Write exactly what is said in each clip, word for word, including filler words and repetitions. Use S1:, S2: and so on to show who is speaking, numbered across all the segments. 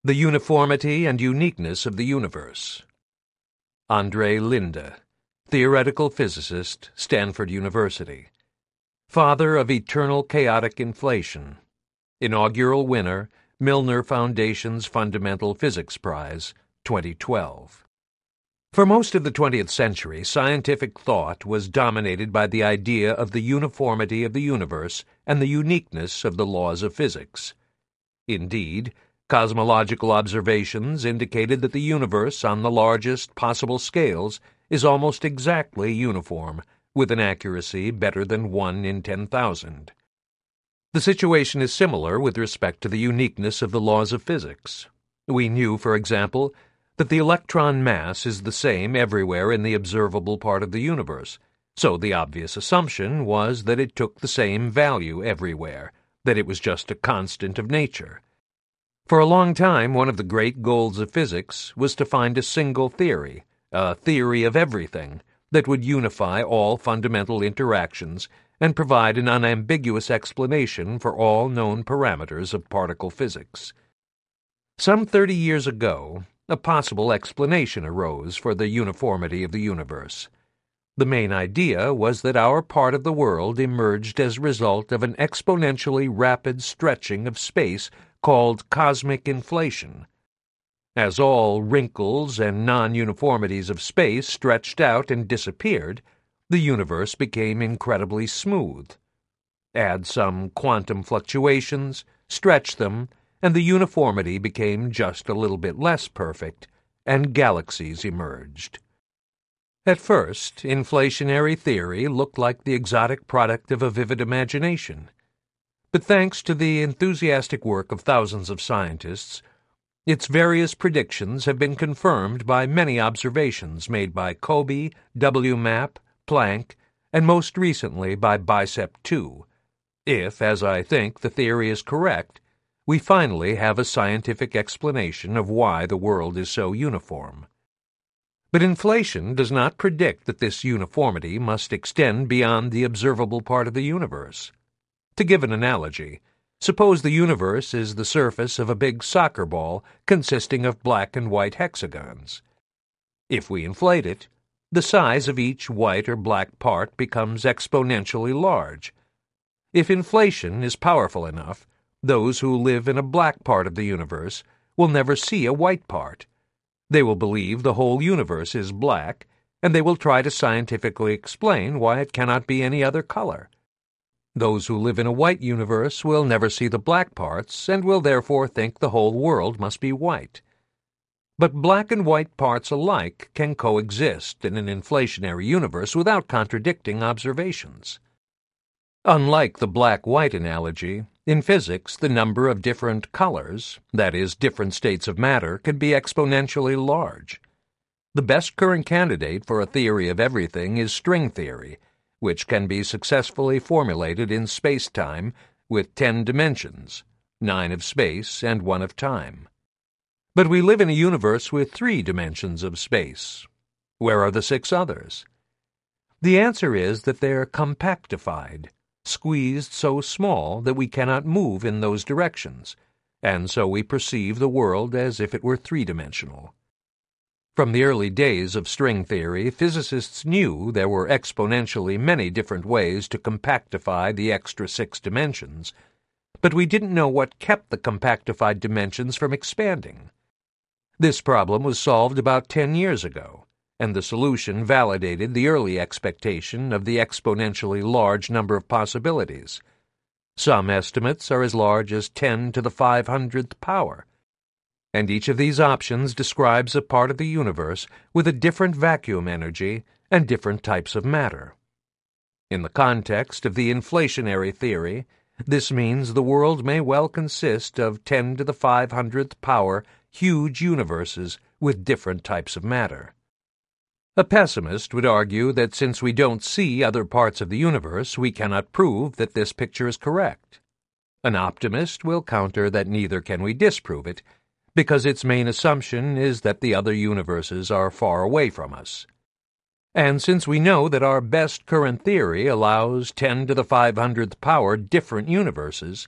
S1: The Uniformity and Uniqueness of the Universe. Andre Linde, theoretical physicist, Stanford University. Father of eternal chaotic inflation. Inaugural winner, Milner Foundation's Fundamental Physics Prize, twenty twelve. For most of the twentieth century, scientific thought was dominated by the idea of the uniformity of the universe and the uniqueness of the laws of physics. Indeed, cosmological observations indicated that the universe on the largest possible scales is almost exactly uniform, with an accuracy better than one in ten thousand. The situation is similar with respect to the uniqueness of the laws of physics. We knew, for example, that the electron mass is the same everywhere in the observable part of the universe, so the obvious assumption was that it took the same value everywhere, that it was just a constant of nature. For a long time, one of the great goals of physics was to find a single theory, a theory of everything, that would unify all fundamental interactions and provide an unambiguous explanation for all known parameters of particle physics. Some thirty years ago, a possible explanation arose for the uniformity of the universe. The main idea was that our part of the world emerged as a result of an exponentially rapid stretching of space called cosmic inflation. As all wrinkles and non-uniformities of space stretched out and disappeared, the universe became incredibly smooth. Add some quantum fluctuations, stretch them, and the uniformity became just a little bit less perfect, and galaxies emerged. At first, inflationary theory looked like the exotic product of a vivid imagination. But thanks to the enthusiastic work of thousands of scientists, its various predictions have been confirmed by many observations made by Kobe, W MAP, Planck, and most recently by BICEP two. If, as I think, the theory is correct, we finally have a scientific explanation of why the world is so uniform. But inflation does not predict that this uniformity must extend beyond the observable part of the universe. To give an analogy, suppose the universe is the surface of a big soccer ball consisting of black and white hexagons. If we inflate it, the size of each white or black part becomes exponentially large. If inflation is powerful enough, those who live in a black part of the universe will never see a white part. They will believe the whole universe is black, and they will try to scientifically explain why it cannot be any other color. Those who live in a white universe will never see the black parts and will therefore think the whole world must be white. But black and white parts alike can coexist in an inflationary universe without contradicting observations. Unlike the black-white analogy, in physics the number of different colors, that is, different states of matter, can be exponentially large. The best current candidate for a theory of everything is string theory, which can be successfully formulated in space-time with ten dimensions, nine of space and one of time. But we live in a universe with three dimensions of space. Where are the six others? The answer is that they're compactified, squeezed so small that we cannot move in those directions, and so we perceive the world as if it were three-dimensional. From the early days of string theory, physicists knew there were exponentially many different ways to compactify the extra six dimensions, but we didn't know what kept the compactified dimensions from expanding. This problem was solved about ten years ago, and the solution validated the early expectation of the exponentially large number of possibilities. Some estimates are as large as ten to the five hundredth power, and each of these options describes a part of the universe with a different vacuum energy and different types of matter. In the context of the inflationary theory, this means the world may well consist of ten to the five hundredth power huge universes with different types of matter. A pessimist would argue that since we don't see other parts of the universe, we cannot prove that this picture is correct. An optimist will counter that neither can we disprove it, because its main assumption is that the other universes are far away from us. And since we know that our best current theory allows ten to the five hundredth power different universes,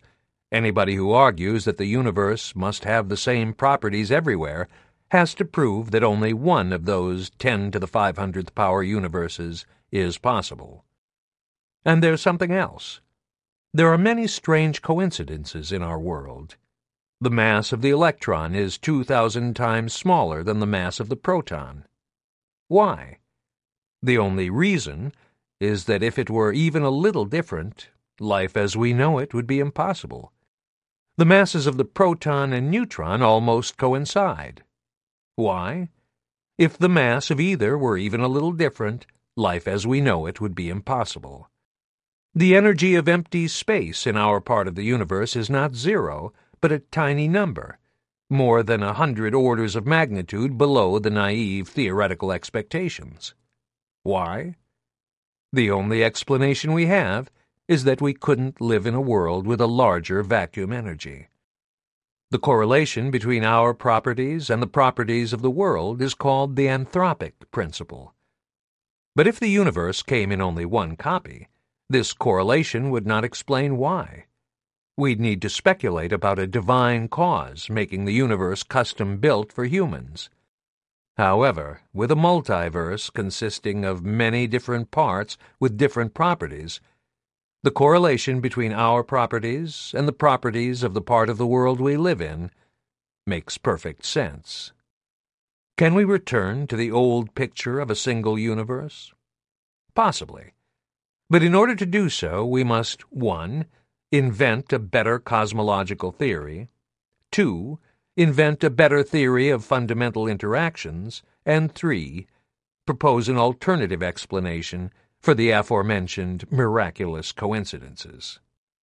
S1: Anybody who argues that the universe must have the same properties everywhere has to prove that only one of those ten to the five hundredth power universes is possible. And there's something else. There are many strange coincidences in our world. The mass of the electron is two thousand times smaller than the mass of the proton. Why? The only reason is that if it were even a little different, life as we know it would be impossible. The masses of the proton and neutron almost coincide. Why? If the mass of either were even a little different, life as we know it would be impossible. The energy of empty space in our part of the universe is not zero, but a tiny number, more than a hundred orders of magnitude below the naive theoretical expectations. Why? The only explanation we have is that we couldn't live in a world with a larger vacuum energy. The correlation between our properties and the properties of the world is called the anthropic principle. But if the universe came in only one copy, this correlation would not explain why. We'd need to speculate about a divine cause making the universe custom-built for humans. However, with a multiverse consisting of many different parts with different properties, the correlation between our properties and the properties of the part of the world we live in makes perfect sense. Can we return to the old picture of a single universe? Possibly. But in order to do so, we must, one, invent a better cosmological theory, two, invent a better theory of fundamental interactions, and three, propose an alternative explanation for the aforementioned miraculous coincidences.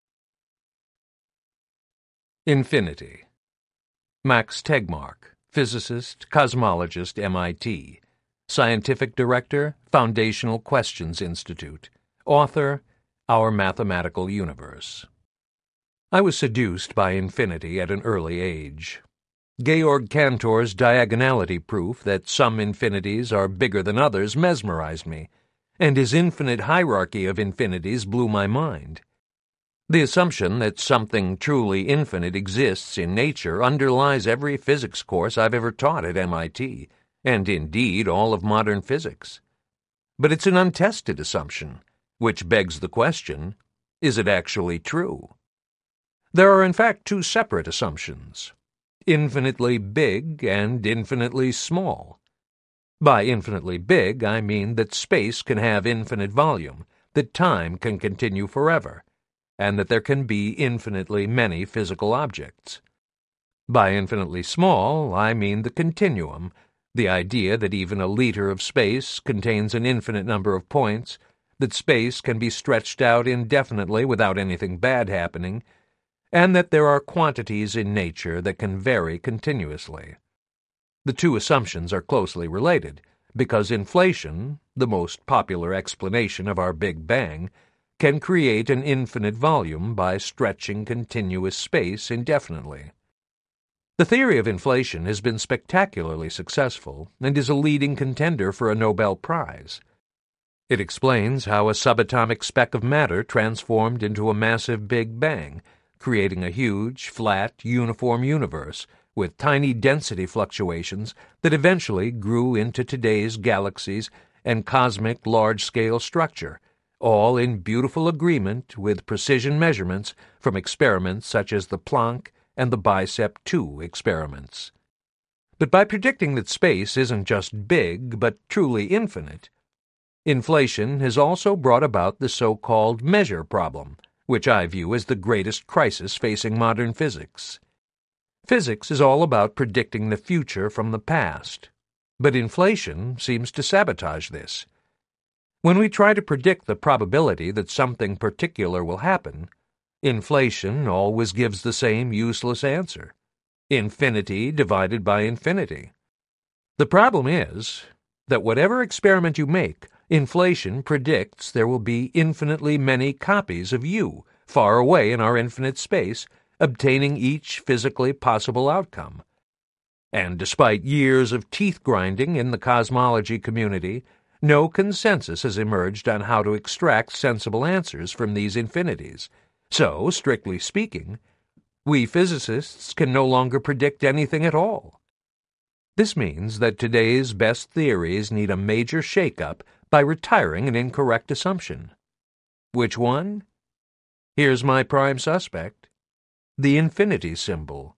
S1: Infinity. Max Tegmark, physicist, cosmologist, M I T, Scientific Director, Foundational Questions Institute, author, Our Mathematical Universe. I was seduced by infinity at an early age. Georg Cantor's diagonality proof that some infinities are bigger than others mesmerized me, and his infinite hierarchy of infinities blew my mind. The assumption that something truly infinite exists in nature underlies every physics course I've ever taught at M I T, and indeed all of modern physics. But it's an untested assumption, which begs the question, is it actually true? There are in fact two separate assumptions, infinitely big and infinitely small. By infinitely big, I mean that space can have infinite volume, that time can continue forever, and that there can be infinitely many physical objects. By infinitely small, I mean the continuum, the idea that even a liter of space contains an infinite number of points, that space can be stretched out indefinitely without anything bad happening, and that there are quantities in nature that can vary continuously. The two assumptions are closely related, because inflation, the most popular explanation of our Big Bang, can create an infinite volume by stretching continuous space indefinitely. The theory of inflation has been spectacularly successful and is a leading contender for a Nobel Prize. It explains how a subatomic speck of matter transformed into a massive Big Bang, creating a huge, flat, uniform universe with tiny density fluctuations that eventually grew into today's galaxies and cosmic large-scale structure, all in beautiful agreement with precision measurements from experiments such as the Planck and the Bicep two experiments. But by predicting that space isn't just big, but truly infinite, inflation has also brought about the so-called measure problem, which I view as the greatest crisis facing modern physics. Physics is all about predicting the future from the past, but inflation seems to sabotage this. When we try to predict the probability that something particular will happen, inflation always gives the same useless answer: infinity divided by infinity. The problem is that whatever experiment you make, inflation predicts there will be infinitely many copies of you far away in our infinite space, obtaining each physically possible outcome. And despite years of teeth-grinding in the cosmology community, no consensus has emerged on how to extract sensible answers from these infinities. So, strictly speaking, We physicists can no longer predict anything at all. This means that today's best theories need a major shake-up by retiring an incorrect assumption. Which one? Here's my prime suspect: the infinity symbol.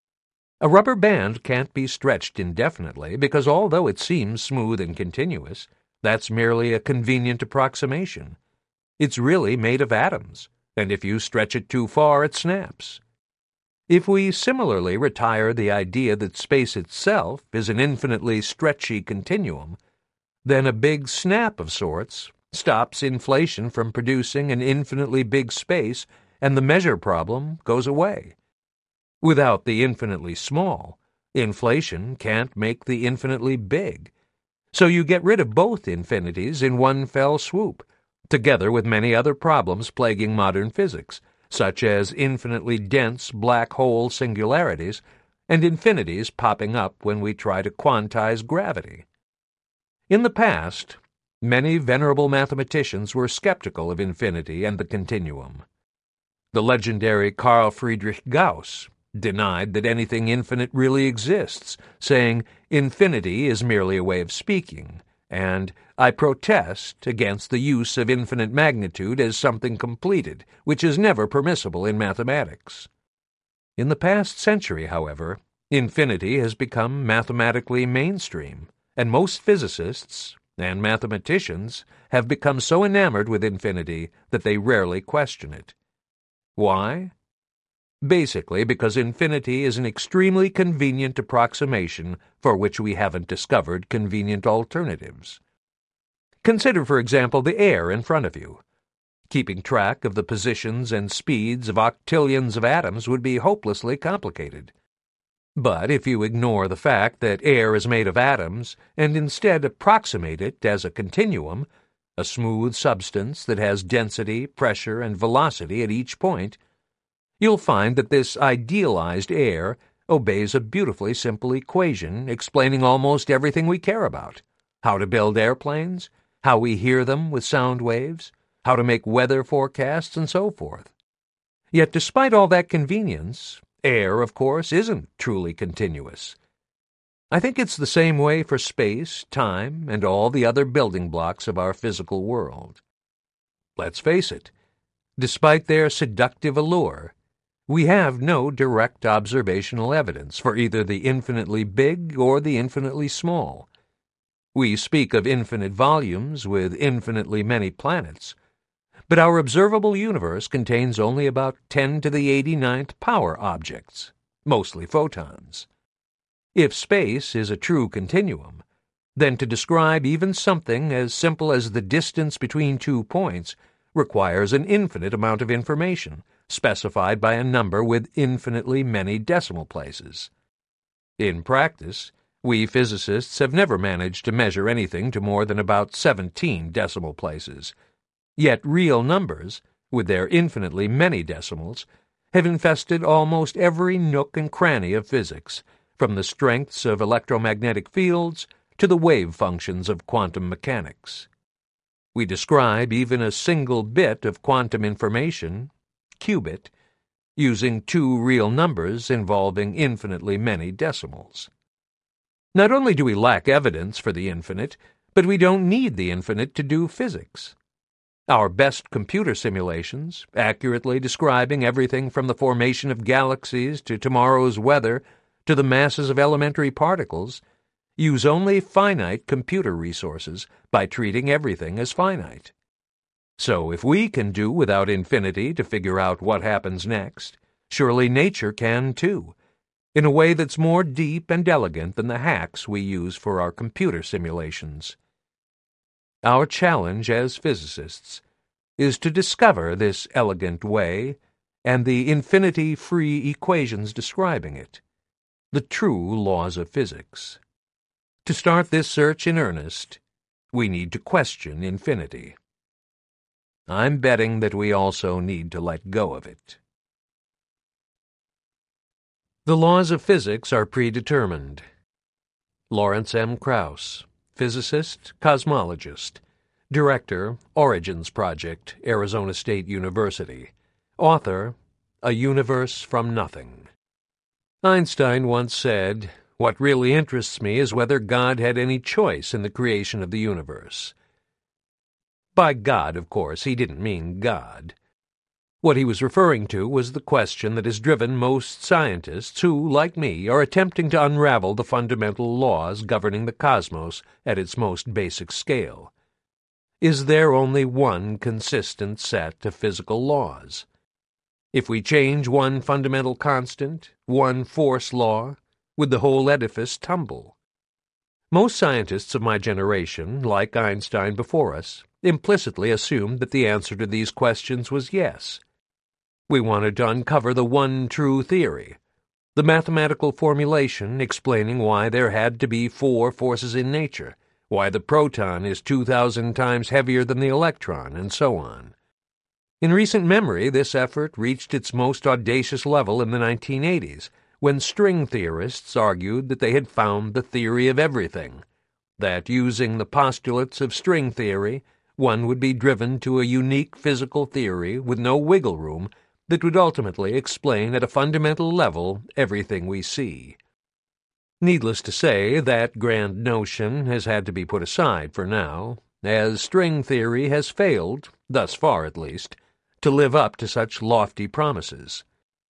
S1: A rubber band can't be stretched indefinitely because although it seems smooth and continuous, that's merely a convenient approximation. It's really made of atoms, and if you stretch it too far, it snaps. If we similarly retire the idea that space itself is an infinitely stretchy continuum, then a big snap of sorts stops inflation from producing an infinitely big space, and the measure problem goes away. Without the infinitely small, inflation can't make the infinitely big. So you get rid of both infinities in one fell swoop, together with many other problems plaguing modern physics, such as infinitely dense black hole singularities and infinities popping up when we try to quantize gravity. In the past, many venerable mathematicians were skeptical of infinity and the continuum. The legendary Carl Friedrich Gauss denied that anything infinite really exists, saying, "Infinity is merely a way of speaking," and "I protest against the use of infinite magnitude as something completed, which is never permissible in mathematics." In the past century, however, infinity has become mathematically mainstream, and most physicists and mathematicians have become so enamored with infinity that they rarely question it. Why? Basically because infinity is an extremely convenient approximation for which we haven't discovered convenient alternatives. Consider, for example, the air in front of you. Keeping track of the positions and speeds of octillions of atoms would be hopelessly complicated. But if you ignore the fact that air is made of atoms and instead approximate it as a continuum, a smooth substance that has density, pressure, and velocity at each point, you'll find that this idealized air obeys a beautifully simple equation explaining almost everything we care about: how to build airplanes, how we hear them with sound waves, how to make weather forecasts, and so forth. Yet despite all that convenience, air, of course, isn't truly continuous. I think it's the same way for space, time, and all the other building blocks of our physical world. Let's face it, despite their seductive allure, we have no direct observational evidence for either the infinitely big or the infinitely small. We speak of infinite volumes with infinitely many planets, but our observable universe contains only about ten to the eighty-ninth power objects, mostly photons. If space is a true continuum, then to describe even something as simple as the distance between two points requires an infinite amount of information, specified by a number with infinitely many decimal places. In practice, we physicists have never managed to measure anything to more than about seventeen decimal places. Yet real numbers, with their infinitely many decimals, have infested almost every nook and cranny of physics, from the strengths of electromagnetic fields to the wave functions of quantum mechanics. We describe even a single bit of quantum information, qubit, using two real numbers involving infinitely many decimals. Not only do we lack evidence for the infinite, but we don't need the infinite to do physics. Our best computer simulations, accurately describing everything from the formation of galaxies to tomorrow's weather to the masses of elementary particles, use only finite computer resources by treating everything as finite. So if we can do without infinity to figure out what happens next, surely nature can too, in a way that's more deep and elegant than the hacks we use for our computer simulations. Our challenge as physicists is to discover this elegant way and the infinity-free equations describing it, the true laws of physics. To start this search in earnest, we need to question infinity. I'm betting that we also need to let go of it. The laws of physics are predetermined. Lawrence M. Krauss, physicist, cosmologist, director, Origins Project, Arizona State University, author, A Universe from Nothing. Einstein once said, "What really interests me is whether God had any choice in the creation of the universe." By God, of course, he didn't mean God. What he was referring to was the question that has driven most scientists who, like me, are attempting to unravel the fundamental laws governing the cosmos at its most basic scale. Is there only one consistent set of physical laws? If we change one fundamental constant, one force law, would the whole edifice tumble? Most scientists of my generation, like Einstein before us, implicitly assumed that the answer to these questions was yes. We wanted to uncover the one true theory, the mathematical formulation explaining why there had to be four forces in nature, why the proton is two thousand times heavier than the electron, and so on. In recent memory, this effort reached its most audacious level in the nineteen eighties, when string theorists argued that they had found the theory of everything, that using the postulates of string theory, one would be driven to a unique physical theory with no wiggle room that would ultimately explain at a fundamental level everything we see. Needless to say, that grand notion has had to be put aside for now, as string theory has failed, thus far at least, to live up to such lofty promises.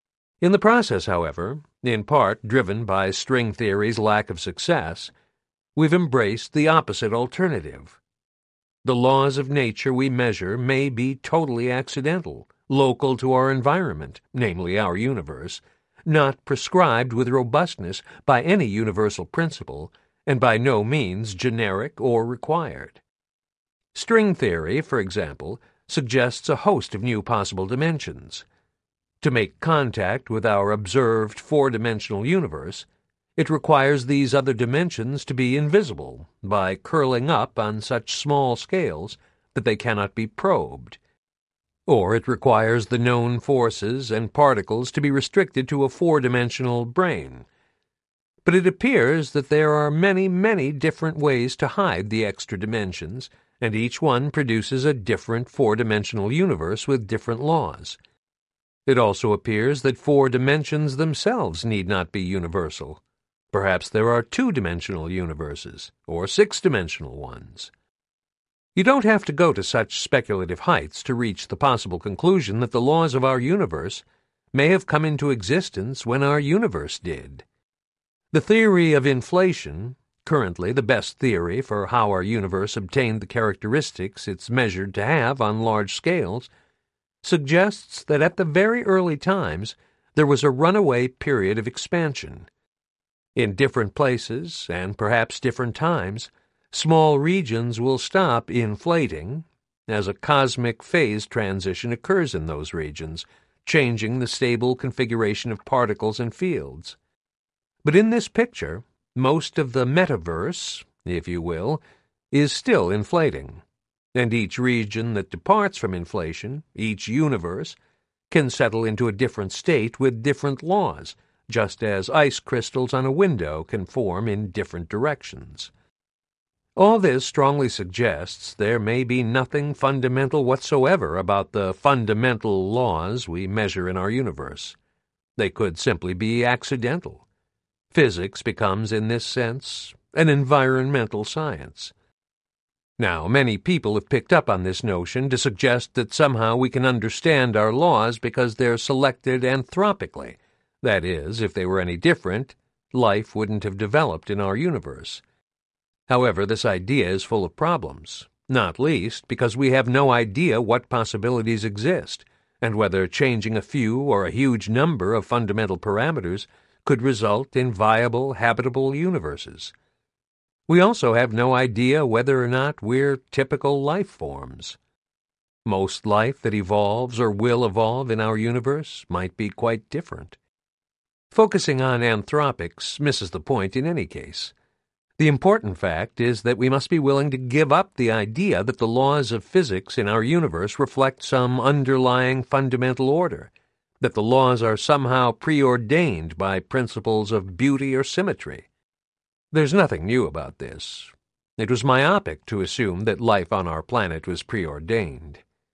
S1: In the process, however, in part driven by string theory's lack of success, we've embraced the opposite alternative. The laws of nature we measure may be totally accidental, local to our environment, namely our universe, not prescribed with robustness by any universal principle, and by no means generic or required. String theory, for example, suggests a host of new possible dimensions. To make contact with our observed four-dimensional universe, it requires these other dimensions to be invisible by curling up on such small scales that they cannot be probed. Or it requires the known forces and particles to be restricted to a four-dimensional brain. But it appears that there are many, many different ways to hide the extra dimensions, and each one produces a different four-dimensional universe with different laws. It also appears that four dimensions themselves need not be universal. Perhaps there are two-dimensional universes, or six-dimensional ones. You don't have to go to such speculative heights to reach the possible conclusion that the laws of our universe may have come into existence when our universe did. The theory of inflation, currently the best theory for how our universe obtained the characteristics it's measured to have on large scales, suggests that at the very early times there was a runaway period of expansion. In different places, and perhaps different times, small regions will stop inflating as a cosmic phase transition occurs in those regions, changing the stable configuration of particles and fields. But in this picture, most of the metaverse, if you will, is still inflating, and each region that departs from inflation, each universe, can settle into a different state with different laws, just as ice crystals on a window can form in different directions. All this strongly suggests there may be nothing fundamental whatsoever about the fundamental laws we measure in our universe. They could simply be accidental. Physics becomes, in this sense, an environmental science. Now, many people have picked up on this notion to suggest that somehow we can understand our laws because they're selected anthropically. That is, if they were any different, life wouldn't have developed in our universe. However, this idea is full of problems, not least because we have no idea what possibilities exist, and whether changing a few or a huge number of fundamental parameters could result in viable, habitable universes. We also have no idea whether or not we're typical life forms. Most life that evolves or will evolve in our universe might be quite different. Focusing on anthropics misses the point in any case. The important fact is that we must be willing to give up the idea that the laws of physics in our universe reflect some underlying fundamental order, that the laws are somehow preordained by principles of beauty or symmetry. There's nothing new about this. It was myopic to assume that life on our planet was preordained.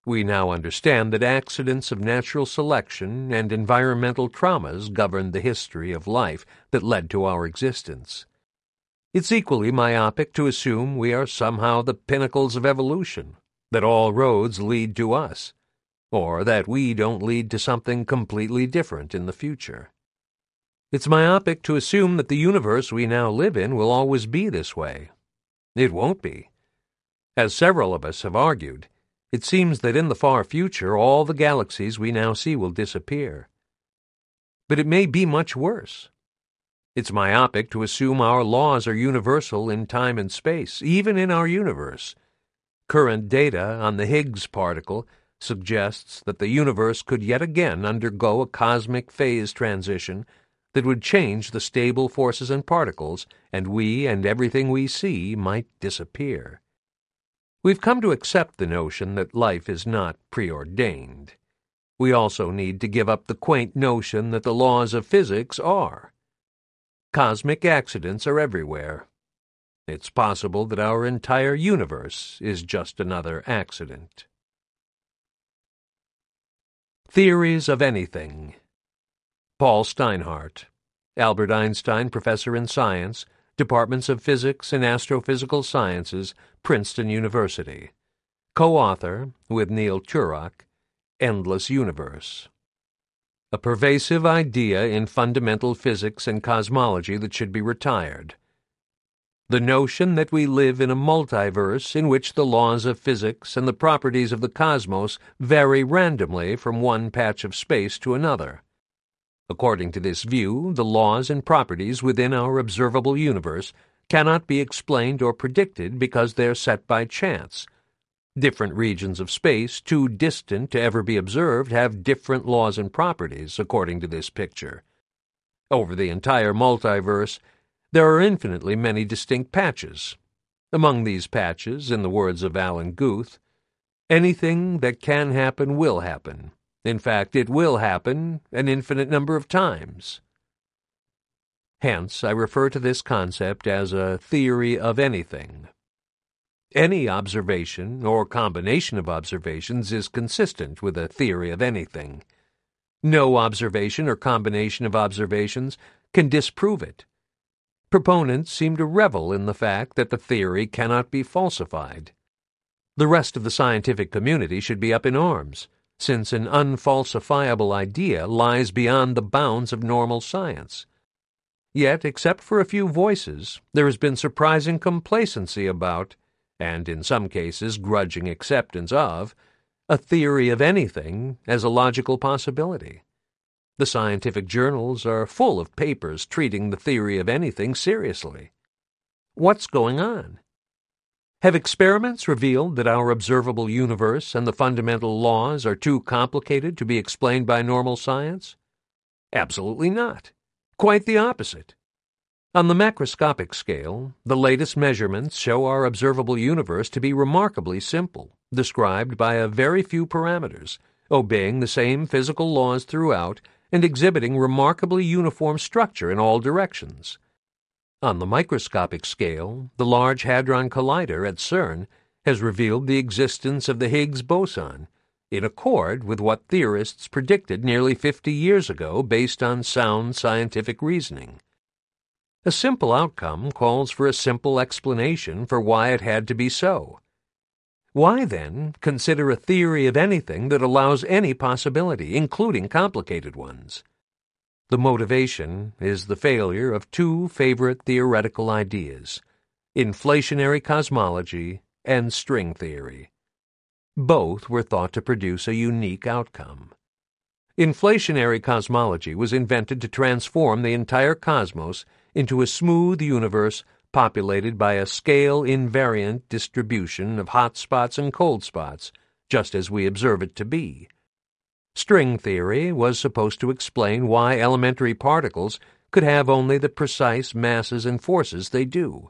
S1: We now understand that accidents of natural selection and environmental traumas governed the history of life that led to our existence. It's equally myopic to assume we are somehow the pinnacles of evolution, that all roads lead to us, or that we don't lead to something completely different in the future. It's myopic to assume that the universe we now live in will always be this way. It won't be. As several of us have argued, it seems that in the far future all the galaxies we now see will disappear. But it may be much worse. It's myopic to assume our laws are universal in time and space, even in our universe. Current data on the Higgs particle suggests that the universe could yet again undergo a cosmic phase transition that would change the stable forces and particles, and we and everything we see might disappear. We've come to accept the notion that life is not preordained. We also need to give up the quaint notion that the laws of physics are. Cosmic accidents are everywhere. It's possible that our entire universe is just another accident. Theories of Anything. Paul Steinhardt, Albert Einstein Professor in Science, Departments of Physics and Astrophysical Sciences, Princeton University. Co-author, with Neil Turok, Endless Universe. A pervasive idea in fundamental physics and cosmology that should be retired. The notion that we live in a multiverse in which the laws of physics and the properties of the cosmos vary randomly from one patch of space to another. According to this view, the laws and properties within our observable universe cannot be explained or predicted because they are set by chance. Different regions of space, too distant to ever be observed, have different laws and properties, according to this picture. Over the entire multiverse, there are infinitely many distinct patches. Among these patches, in the words of Alan Guth, anything that can happen will happen. In fact, it will happen an infinite number of times. Hence, I refer to this concept as a theory of anything. Any observation or combination of observations is consistent with a theory of anything. No observation or combination of observations can disprove it. Proponents seem to revel in the fact that the theory cannot be falsified. The rest of the scientific community should be up in arms, since an unfalsifiable idea lies beyond the bounds of normal science. Yet, except for a few voices, there has been surprising complacency about, and in some cases grudging acceptance of, a theory of anything as a logical possibility. The scientific journals are full of papers treating the theory of anything seriously. What's going on? Have experiments revealed that our observable universe and the fundamental laws are too complicated to be explained by normal science? Absolutely not. Quite the opposite. On the macroscopic scale, the latest measurements show our observable universe to be remarkably simple, described by a very few parameters, obeying the same physical laws throughout and exhibiting remarkably uniform structure in all directions. On the microscopic scale, the Large Hadron Collider at CERN has revealed the existence of the Higgs boson, in accord with what theorists predicted nearly fifty years ago based on sound scientific reasoning. A simple outcome calls for a simple explanation for why it had to be so. Why, then, consider a theory of anything that allows any possibility, including complicated ones? The motivation is the failure of two favorite theoretical ideas, inflationary cosmology and string theory. Both were thought to produce a unique outcome. Inflationary cosmology was invented to transform the entire cosmos into a smooth universe populated by a scale-invariant distribution of hot spots and cold spots, just as we observe it to be. String theory was supposed to explain why elementary particles could have only the precise masses and forces they do.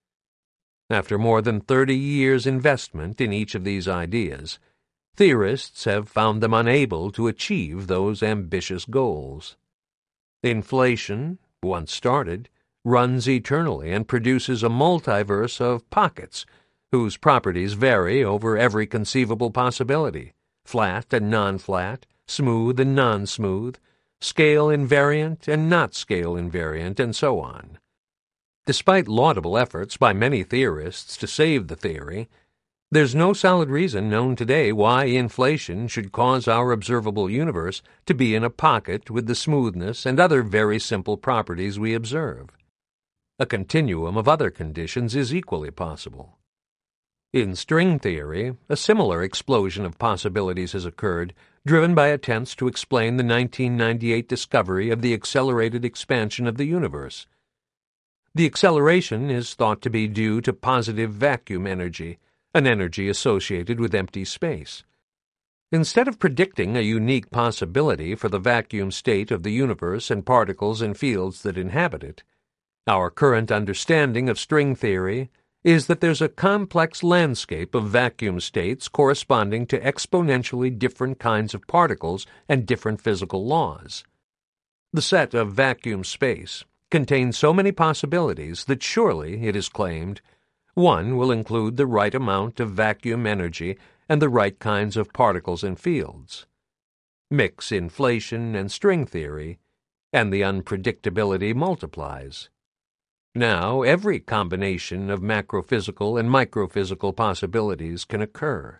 S1: After more than thirty years' investment in each of these ideas, theorists have found them unable to achieve those ambitious goals. Inflation, once started, runs eternally and produces a multiverse of pockets whose properties vary over every conceivable possibility, flat and non-flat, smooth and non-smooth, scale invariant and not scale invariant, and so on. Despite laudable efforts by many theorists to save the theory, there's no solid reason known today why inflation should cause our observable universe to be in a pocket with the smoothness and other very simple properties we observe. A continuum of other conditions is equally possible. In string theory, a similar explosion of possibilities has occurred, driven by attempts to explain the nineteen ninety-eight discovery of the accelerated expansion of the universe. The acceleration is thought to be due to positive vacuum energy, an energy associated with empty space. Instead of predicting a unique possibility for the vacuum state of the universe and particles and fields that inhabit it, our current understanding of string theory is that there's a complex landscape of vacuum states corresponding to exponentially different kinds of particles and different physical laws. The set of vacuum space contains so many possibilities that surely, it is claimed, one will include the right amount of vacuum energy and the right kinds of particles and fields. Mix inflation and string theory, and the unpredictability multiplies. Now, every combination of macrophysical and microphysical possibilities can occur.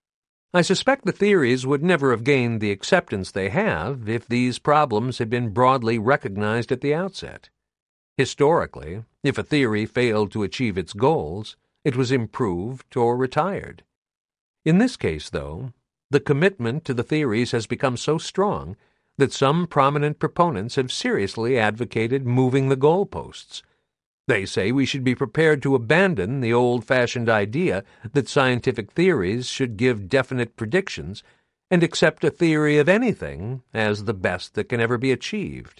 S1: I suspect the theories would never have gained the acceptance they have if these problems had been broadly recognized at the outset. Historically, if a theory failed to achieve its goals, it was improved or retired. In this case, though, the commitment to the theories has become so strong that some prominent proponents have seriously advocated moving the goalposts. They say we should be prepared to abandon the old-fashioned idea that scientific theories should give definite predictions and accept a theory of anything as the best that can ever be achieved.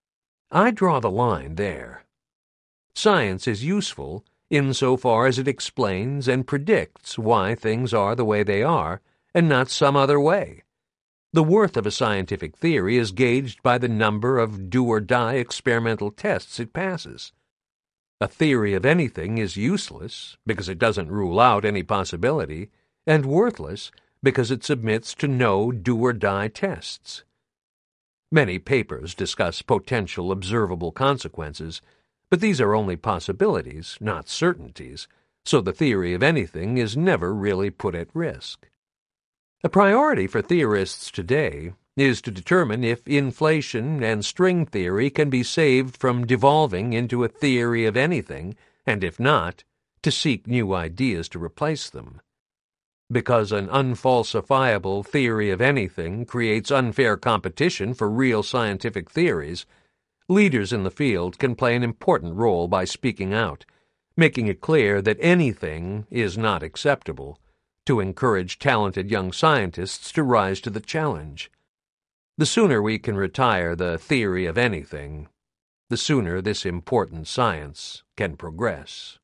S1: I draw the line there. Science is useful insofar as it explains and predicts why things are the way they are and not some other way. The worth of a scientific theory is gauged by the number of do-or-die experimental tests it passes. A theory of anything is useless because it doesn't rule out any possibility, and worthless because it submits to no do-or-die tests. Many papers discuss potential observable consequences, but these are only possibilities, not certainties, so the theory of anything is never really put at risk. A priority for theorists today is to determine if inflation and string theory can be saved from devolving into a theory of anything, and if not, to seek new ideas to replace them. Because an unfalsifiable theory of anything creates unfair competition for real scientific theories, leaders in the field can play an important role by speaking out, making it clear that anything is not acceptable, to encourage talented young scientists to rise to the challenge. The sooner we can retire the theory of anything, the sooner this important science can progress.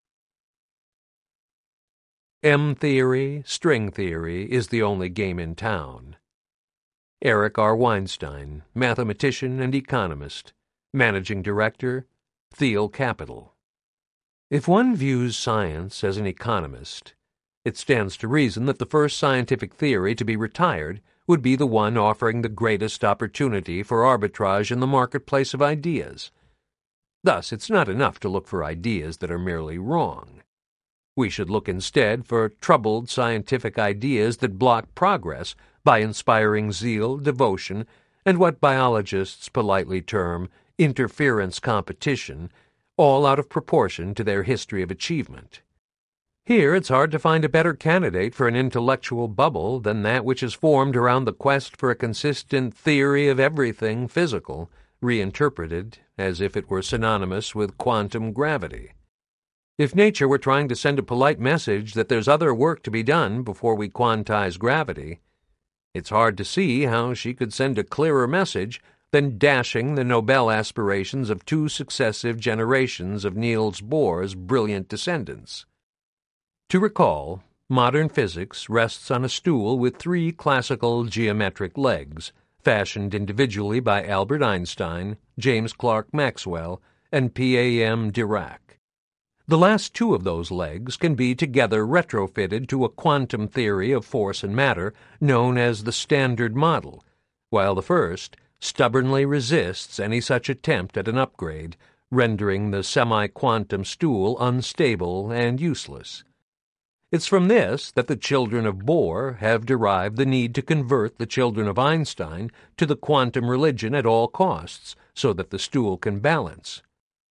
S1: M-theory, string theory is the only game in town. Eric R. Weinstein, mathematician and economist, Managing Director, Thiel Capital. If one views science as an economist, it stands to reason that the first scientific theory to be retired would be the one offering the greatest opportunity for arbitrage in the marketplace of ideas. Thus, it's not enough to look for ideas that are merely wrong. We should look instead for troubled scientific ideas that block progress by inspiring zeal, devotion, and what biologists politely term interference competition, all out of proportion to their history of achievement. Here it's hard to find a better candidate for an intellectual bubble than that which is formed around the quest for a consistent theory of everything physical, reinterpreted as if it were synonymous with quantum gravity. If nature were trying to send a polite message that there's other work to be done before we quantize gravity, it's hard to see how she could send a clearer message than dashing the Nobel aspirations of two successive generations of Niels Bohr's brilliant descendants. To recall, modern physics rests on a stool with three classical geometric legs, fashioned individually by Albert Einstein, James Clerk Maxwell, and P A M Dirac. The last two of those legs can be together retrofitted to a quantum theory of force and matter known as the Standard Model, while the first stubbornly resists any such attempt at an upgrade, rendering the semi-quantum stool unstable and useless. It's from this that the children of Bohr have derived the need to convert the children of Einstein to the quantum religion at all costs, so that the stool can balance.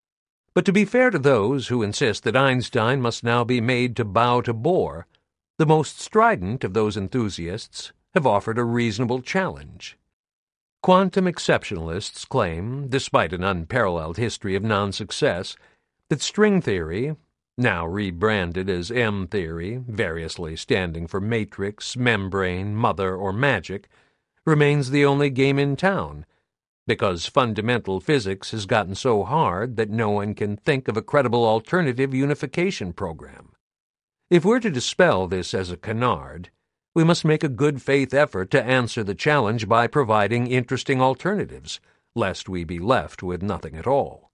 S1: But to be fair to those who insist that Einstein must now be made to bow to Bohr, the most strident of those enthusiasts have offered a reasonable challenge. Quantum exceptionalists claim, despite an unparalleled history of non-success, that string theory, now rebranded as M-theory, variously standing for matrix, membrane, mother, or magic, remains the only game in town, because fundamental physics has gotten so hard that no one can think of a credible alternative unification program. If we're to dispel this as a canard, we must make a good-faith effort to answer the challenge by providing interesting alternatives, lest we be left with nothing at all.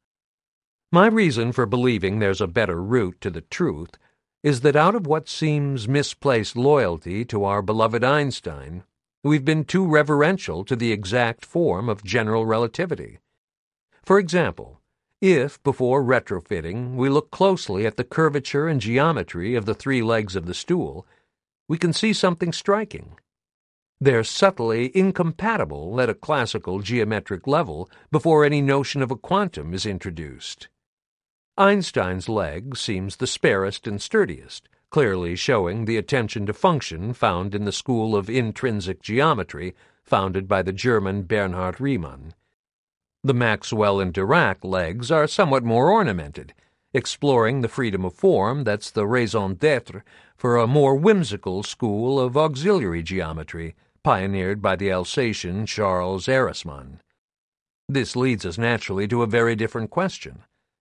S1: My reason for believing there's a better route to the truth is that out of what seems misplaced loyalty to our beloved Einstein, we've been too reverential to the exact form of general relativity. For example, if, before retrofitting, we look closely at the curvature and geometry of the three legs of the stool, we can see something striking. They're subtly incompatible at a classical geometric level before any notion of a quantum is introduced. Einstein's leg seems the sparest and sturdiest, clearly showing the attention to function found in the school of intrinsic geometry founded by the German Bernhard Riemann. The Maxwell and Dirac legs are somewhat more ornamented, exploring the freedom of form that's the raison d'etre for a more whimsical school of auxiliary geometry pioneered by the Alsatian Charles Ehresmann. This leads us naturally to a very different question.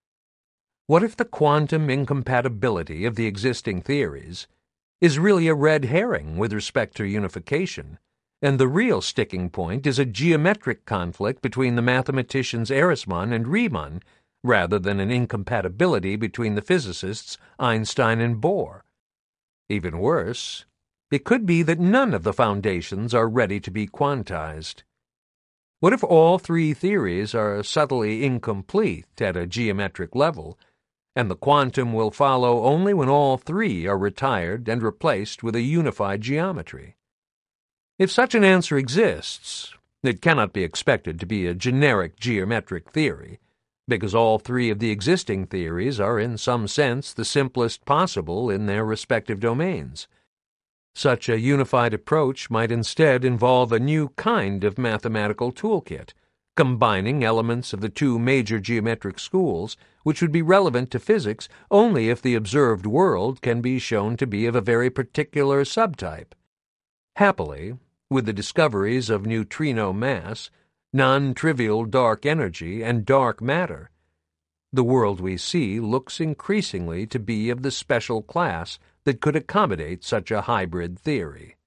S1: What if the quantum incompatibility of the existing theories is really a red herring with respect to unification, and the real sticking point is a geometric conflict between the mathematicians Ehresmann and Riemann, rather than an incompatibility between the physicists Einstein and Bohr? Even worse, it could be that none of the foundations are ready to be quantized. What if all three theories are subtly incomplete at a geometric level, and the quantum will follow only when all three are retired and replaced with a unified geometry? If such an answer exists, it cannot be expected to be a generic geometric theory, because all three of the existing theories are in some sense the simplest possible in their respective domains. Such a unified approach might instead involve a new kind of mathematical toolkit, combining elements of the two major geometric schools, which would be relevant to physics only if the observed world can be shown to be of a very particular subtype. Happily, with the discoveries of neutrino mass, non-trivial dark energy, and dark matter, the world we see looks increasingly to be of the special class that could accommodate such a hybrid theory.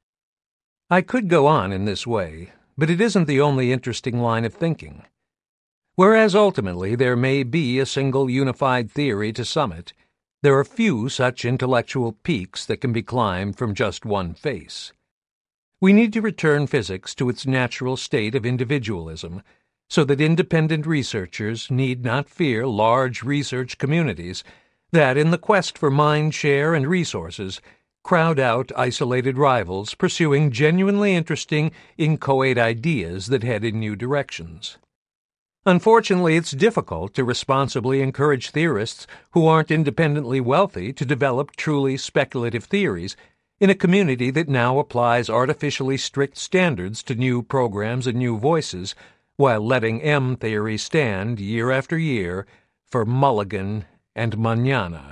S1: I could go on in this way, but it isn't the only interesting line of thinking. Whereas ultimately there may be a single unified theory to summit, there are few such intellectual peaks that can be climbed from just one face. We need to return physics to its natural state of individualism, so that independent researchers need not fear large research communities that, in the quest for mind share and resources, crowd out isolated rivals pursuing genuinely interesting, inchoate ideas that head in new directions. Unfortunately, it's difficult to responsibly encourage theorists who aren't independently wealthy to develop truly speculative theories in a community that now applies artificially strict standards to new programs and new voices, while letting M-theory stand year after year for Mulligan and Mañana.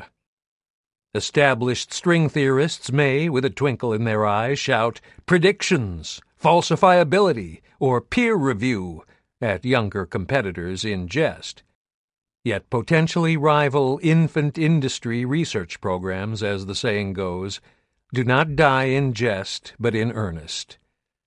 S1: Established string theorists may, with a twinkle in their eye, shout predictions, falsifiability, or peer review at younger competitors in jest. Yet potentially rival infant industry research programs, as the saying goes, do not die in jest but in earnest.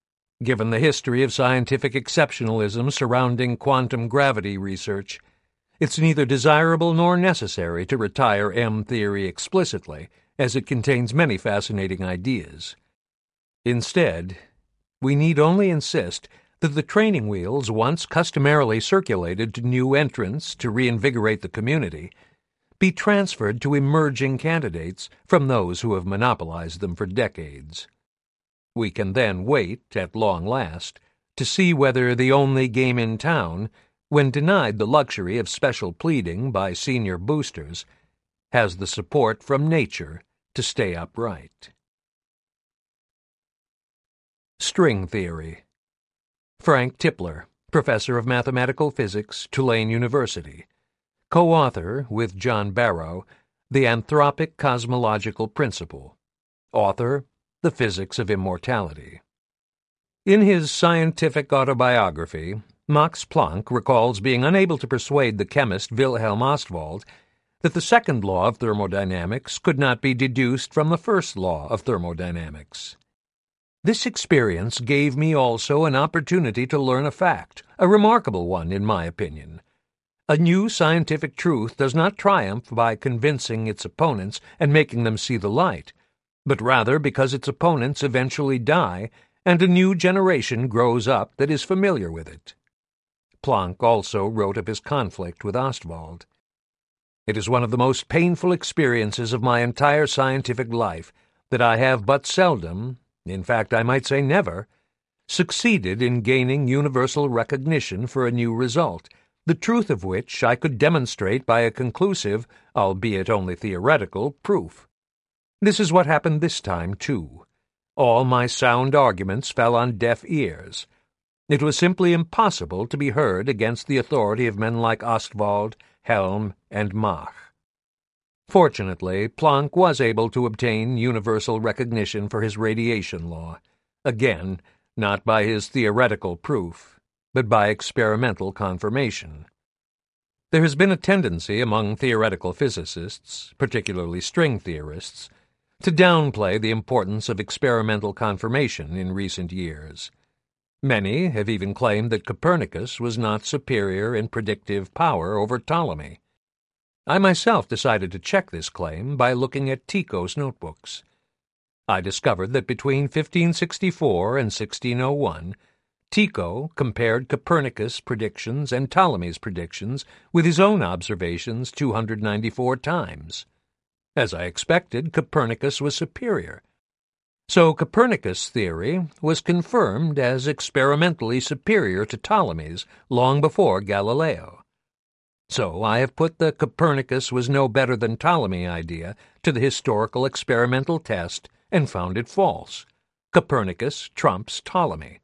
S1: Given the history of scientific exceptionalism surrounding quantum gravity research, It's neither desirable nor necessary to retire M-theory explicitly, as it contains many fascinating ideas. Instead, we need only insist that the training wheels once customarily circulated to new entrants to reinvigorate the community be transferred to emerging candidates from those who have monopolized them for decades. We can then wait, at long last, to see whether the only game in town, when denied the luxury of special pleading by senior boosters, has the support from nature to stay upright. String theory. Frank Tipler, professor of mathematical physics, Tulane University, co-author, with John Barrow, The Anthropic Cosmological Principle. Author, The Physics of Immortality. In his scientific autobiography, Max Planck recalls being unable to persuade the chemist Wilhelm Ostwald that the second law of thermodynamics could not be deduced from the first law of thermodynamics. This experience gave me also an opportunity to learn a fact, a remarkable one in my opinion. A new scientific truth does not triumph by convincing its opponents and making them see the light, but rather because its opponents eventually die and a new generation grows up that is familiar with it. Planck also wrote of his conflict with Ostwald. It is one of the most painful experiences of my entire scientific life that I have but seldom, in fact I might say never, succeeded in gaining universal recognition for a new result, the truth of which I could demonstrate by a conclusive, albeit only theoretical, proof. This is what happened this time, too. All my sound arguments fell on deaf ears. It was simply impossible to be heard against the authority of men like Ostwald, Helm, and Mach. Fortunately, Planck was able to obtain universal recognition for his radiation law, again, not by his theoretical proof, but by experimental confirmation. There has been a tendency among theoretical physicists, particularly string theorists, to downplay the importance of experimental confirmation in recent years. Many have even claimed that Copernicus was not superior in predictive power over Ptolemy. I myself decided to check this claim by looking at Tycho's notebooks. I discovered that between fifteen sixty-four and sixteen oh one, Tycho compared Copernicus' predictions and Ptolemy's predictions with his own observations two hundred ninety-four times. As I expected, Copernicus was superior. So Copernicus' theory was confirmed as experimentally superior to Ptolemy's long before Galileo. So I have put the Copernicus was no better than Ptolemy idea to the historical experimental test and found it false. Copernicus trumps Ptolemy.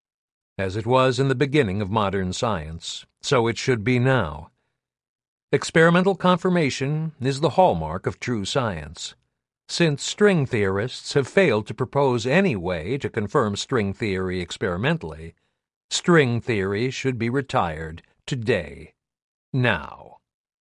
S1: As it was in the beginning of modern science, so it should be now. Experimental confirmation is the hallmark of true science. Since string theorists have failed to propose any way to confirm string theory experimentally, string theory should be retired today, now.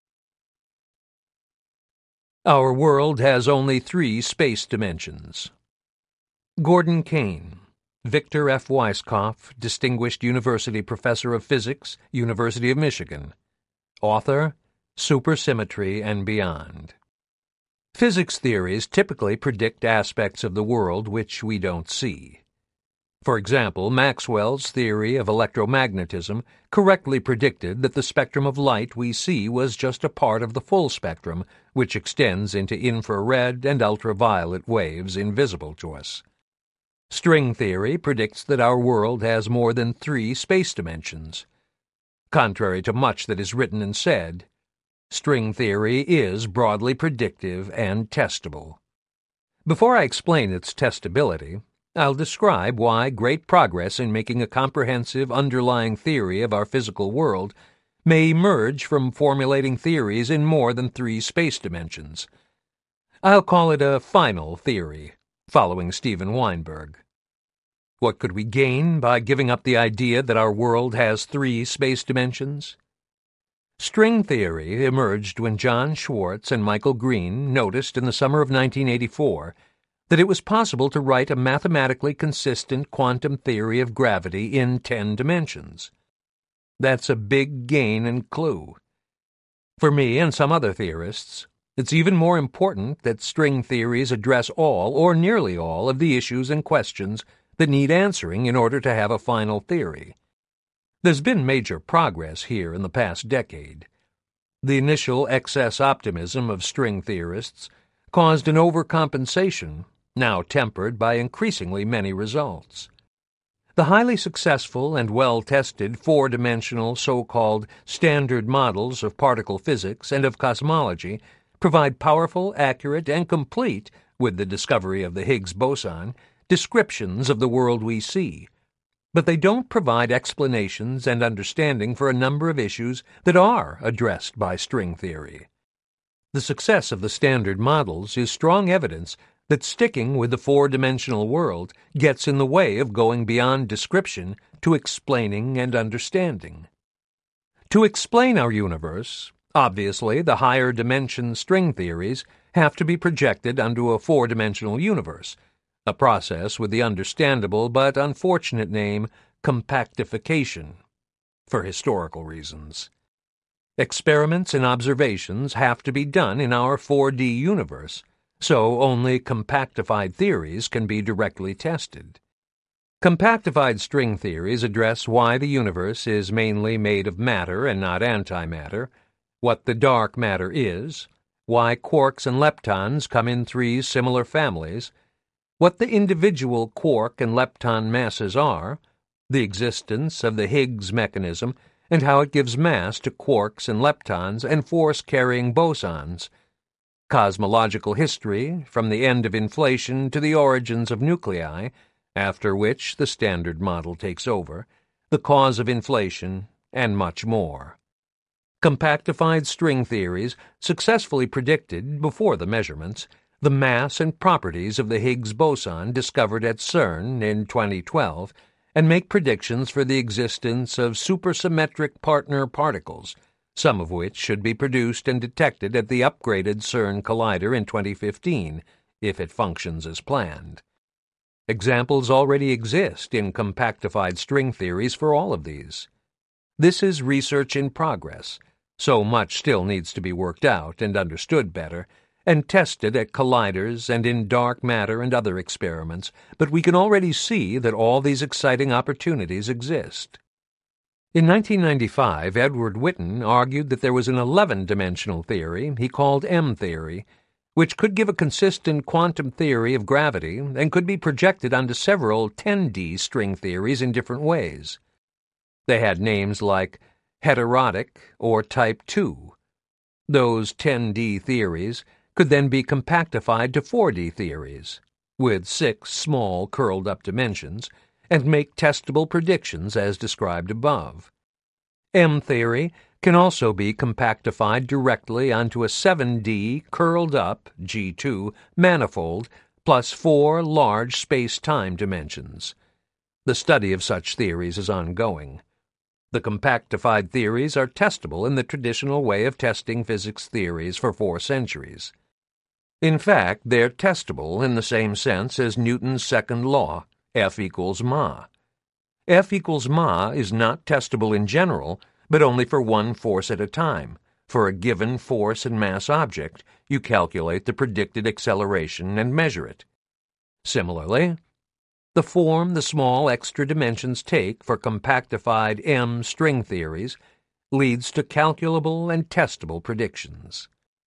S1: Our world has only three space dimensions. Gordon Kane, Victor F. Weisskopf, Distinguished University Professor of Physics, University of Michigan. Author, Supersymmetry and Beyond. Physics theories typically predict aspects of the world which we don't see. For example, Maxwell's theory of electromagnetism correctly predicted that the spectrum of light we see was just a part of the full spectrum, which extends into infrared and ultraviolet waves invisible to us. String theory predicts that our world has more than three space dimensions. Contrary to much that is written and said, string theory is broadly predictive and testable. Before I explain its testability, I'll describe why great progress in making a comprehensive underlying theory of our physical world may emerge from formulating theories in more than three space dimensions. I'll call it a final theory, following Steven Weinberg. What could we gain by giving up the idea that our world has three space dimensions? String theory emerged when John Schwartz and Michael Green noticed in the summer of nineteen eighty-four that it was possible to write a mathematically consistent quantum theory of gravity in ten dimensions. That's a big gain and clue. For me and some other theorists, it's even more important that string theories address all, or nearly all, of the issues and questions that need answering in order to have a final theory. There's been major progress here in the past decade. The initial excess optimism of string theorists caused an overcompensation, now tempered by increasingly many results. The highly successful and well-tested four-dimensional so-called standard models of particle physics and of cosmology provide powerful, accurate, and complete, with the discovery of the Higgs boson, descriptions of the world we see. But they don't provide explanations and understanding for a number of issues that are addressed by string theory. The success of the standard models is strong evidence that sticking with the four-dimensional world gets in the way of going beyond description to explaining and understanding. To explain our universe, obviously the higher dimension string theories have to be projected onto a four-dimensional universe, a process with the understandable but unfortunate name compactification, for historical reasons. Experiments and observations have to be done in our four D universe, so only compactified theories can be directly tested. Compactified string theories address why the universe is mainly made of matter and not antimatter, what the dark matter is, why quarks and leptons come in three similar families, what the individual quark and lepton masses are, the existence of the Higgs mechanism, and how it gives mass to quarks and leptons and force-carrying bosons, cosmological history from the end of inflation to the origins of nuclei, after which the standard model takes over, the cause of inflation, and much more. Compactified string theories successfully predicted, before the measurements, the mass and properties of the Higgs boson discovered at CERN in twenty twelve, and make predictions for the existence of supersymmetric partner particles, some of which should be produced and detected at the upgraded CERN Collider in twenty fifteen, if it functions as planned. Examples already exist in compactified string theories for all of these. This is research in progress, so much still needs to be worked out and understood better, and tested at colliders and in dark matter and other experiments, but we can already see that all these exciting opportunities exist. In nineteen ninety-five, Edward Witten argued that there was an eleven-dimensional theory he called M-theory, which could give a consistent quantum theory of gravity and could be projected onto several ten D string theories in different ways. They had names like heterotic or type two. Those ten D theories could then be compactified to four D theories, with six small curled-up dimensions, and make testable predictions as described above. M-theory can also be compactified directly onto a seven D curled-up G two manifold plus four large space-time dimensions. The study of such theories is ongoing. The compactified theories are testable in the traditional way of testing physics theories for four centuries. In fact, they're testable in the same sense as Newton's second law, F equals ma. F equals ma is not testable in general, but only for one force at a time. For a given force and mass object, you calculate the predicted acceleration and measure it. Similarly, the form the small extra dimensions take for compactified M string theories leads to calculable and testable predictions.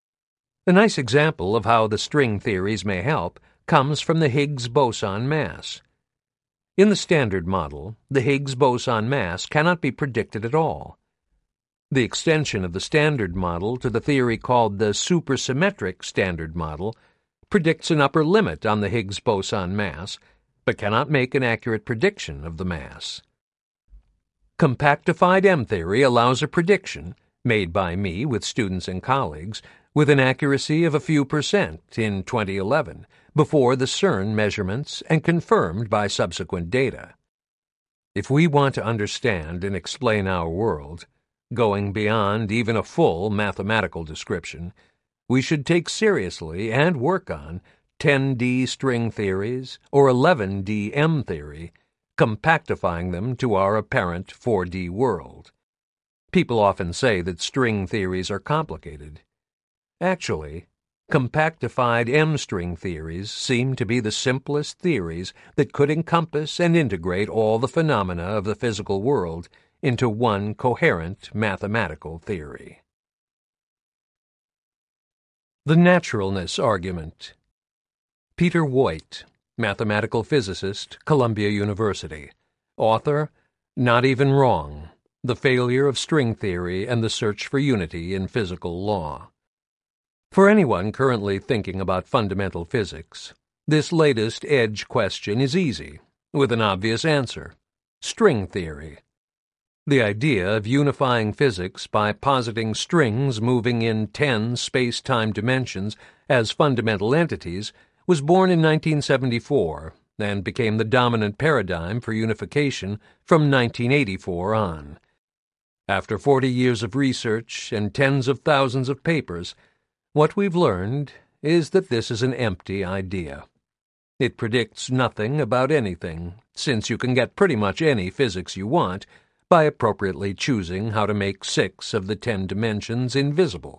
S1: A nice example of how the string theories may help comes from the Higgs boson mass. In the standard model, the Higgs boson mass cannot be predicted at all. The extension of the standard model to the theory called the supersymmetric standard model predicts an upper limit on the Higgs boson mass, but cannot make an accurate prediction of the mass. Compactified M-theory allows a prediction, made by me with students and colleagues, with an accuracy of a few percent in twenty eleven, before the CERN measurements and confirmed by subsequent data. If we want to understand and explain our world, going beyond even a full mathematical description, we should take seriously and work on ten D string theories or eleven D M theory, compactifying them to our apparent four D world. People often say that string theories are complicated. Actually, compactified M-string theories seem to be the simplest theories that could encompass and integrate all the phenomena of the physical world into one coherent mathematical theory. The naturalness argument. Peter Woit, mathematical physicist, Columbia University. Author, Not Even Wrong, The Failure of String Theory and the Search for Unity in Physical Law. For anyone currently thinking about fundamental physics, this latest edge question is easy, with an obvious answer: string theory. The idea of unifying physics by positing strings moving in ten space-time dimensions as fundamental entities was born in nineteen seventy-four and became the dominant paradigm for unification from nineteen eighty-four on. After forty years of research and tens of thousands of papers, what we've learned is that this is an empty idea. It predicts nothing about anything, since you can get pretty much any physics you want by appropriately choosing how to make six of the ten dimensions invisible.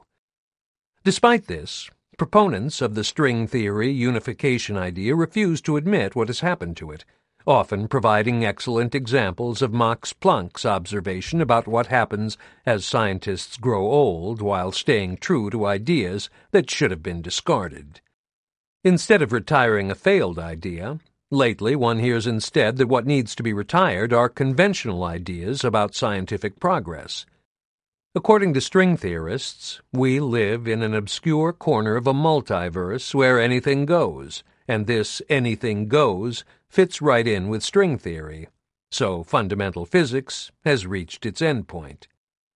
S1: Despite this, proponents of the string theory unification idea refuse to admit what has happened to it, often providing excellent examples of Max Planck's observation about what happens as scientists grow old while staying true to ideas that should have been discarded. Instead of retiring a failed idea, lately one hears instead that what needs to be retired are conventional ideas about scientific progress. According to string theorists, we live in an obscure corner of a multiverse where anything goes, and this anything goes fits right in with string theory, so fundamental physics has reached its endpoint.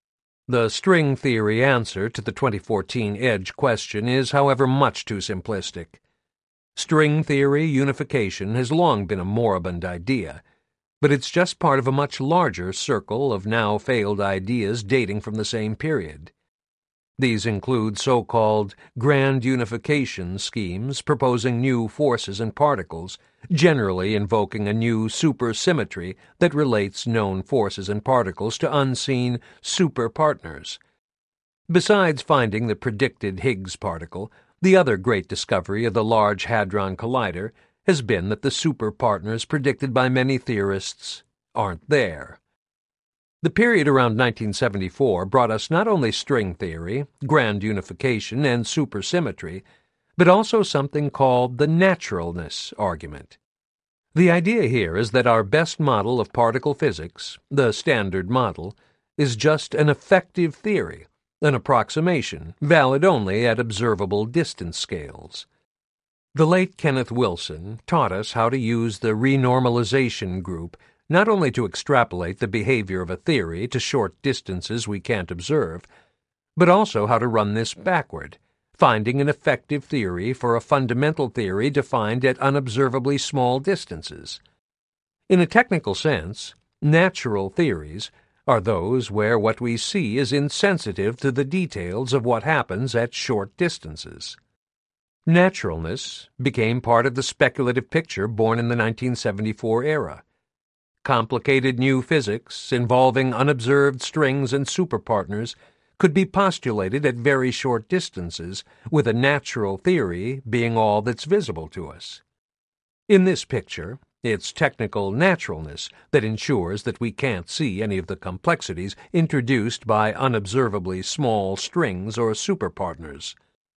S1: The string theory answer to the twenty fourteen edge question is, however, much too simplistic. String theory unification has long been a moribund idea, but it's just part of a much larger circle of now failed ideas dating from the same period. These include so-called grand unification schemes proposing new forces and particles, generally invoking a new supersymmetry that relates known forces and particles to unseen superpartners. Besides finding the predicted Higgs particle, the other great discovery of the Large Hadron Collider has been that the superpartners predicted by many theorists aren't there. The period around nineteen seventy-four brought us not only string theory, grand unification, and supersymmetry, but also something called the naturalness argument. The idea here is that our best model of particle physics, the Standard Model, is just an effective theory, an approximation, valid only at observable distance scales. The late Kenneth Wilson taught us how to use the renormalization group not only to extrapolate the behavior of a theory to short distances we can't observe, but also how to run this backward, finding an effective theory for a fundamental theory defined at unobservably small distances. In a technical sense, natural theories are those where what we see is insensitive to the details of what happens at short distances. Naturalness became part of the speculative picture born in the nineteen seventy-four era. Complicated new physics involving unobserved strings and superpartners could be postulated at very short distances, with a natural theory being all that's visible to us. In this picture, it's technical naturalness that ensures that we can't see any of the complexities introduced by unobservably small strings or superpartners.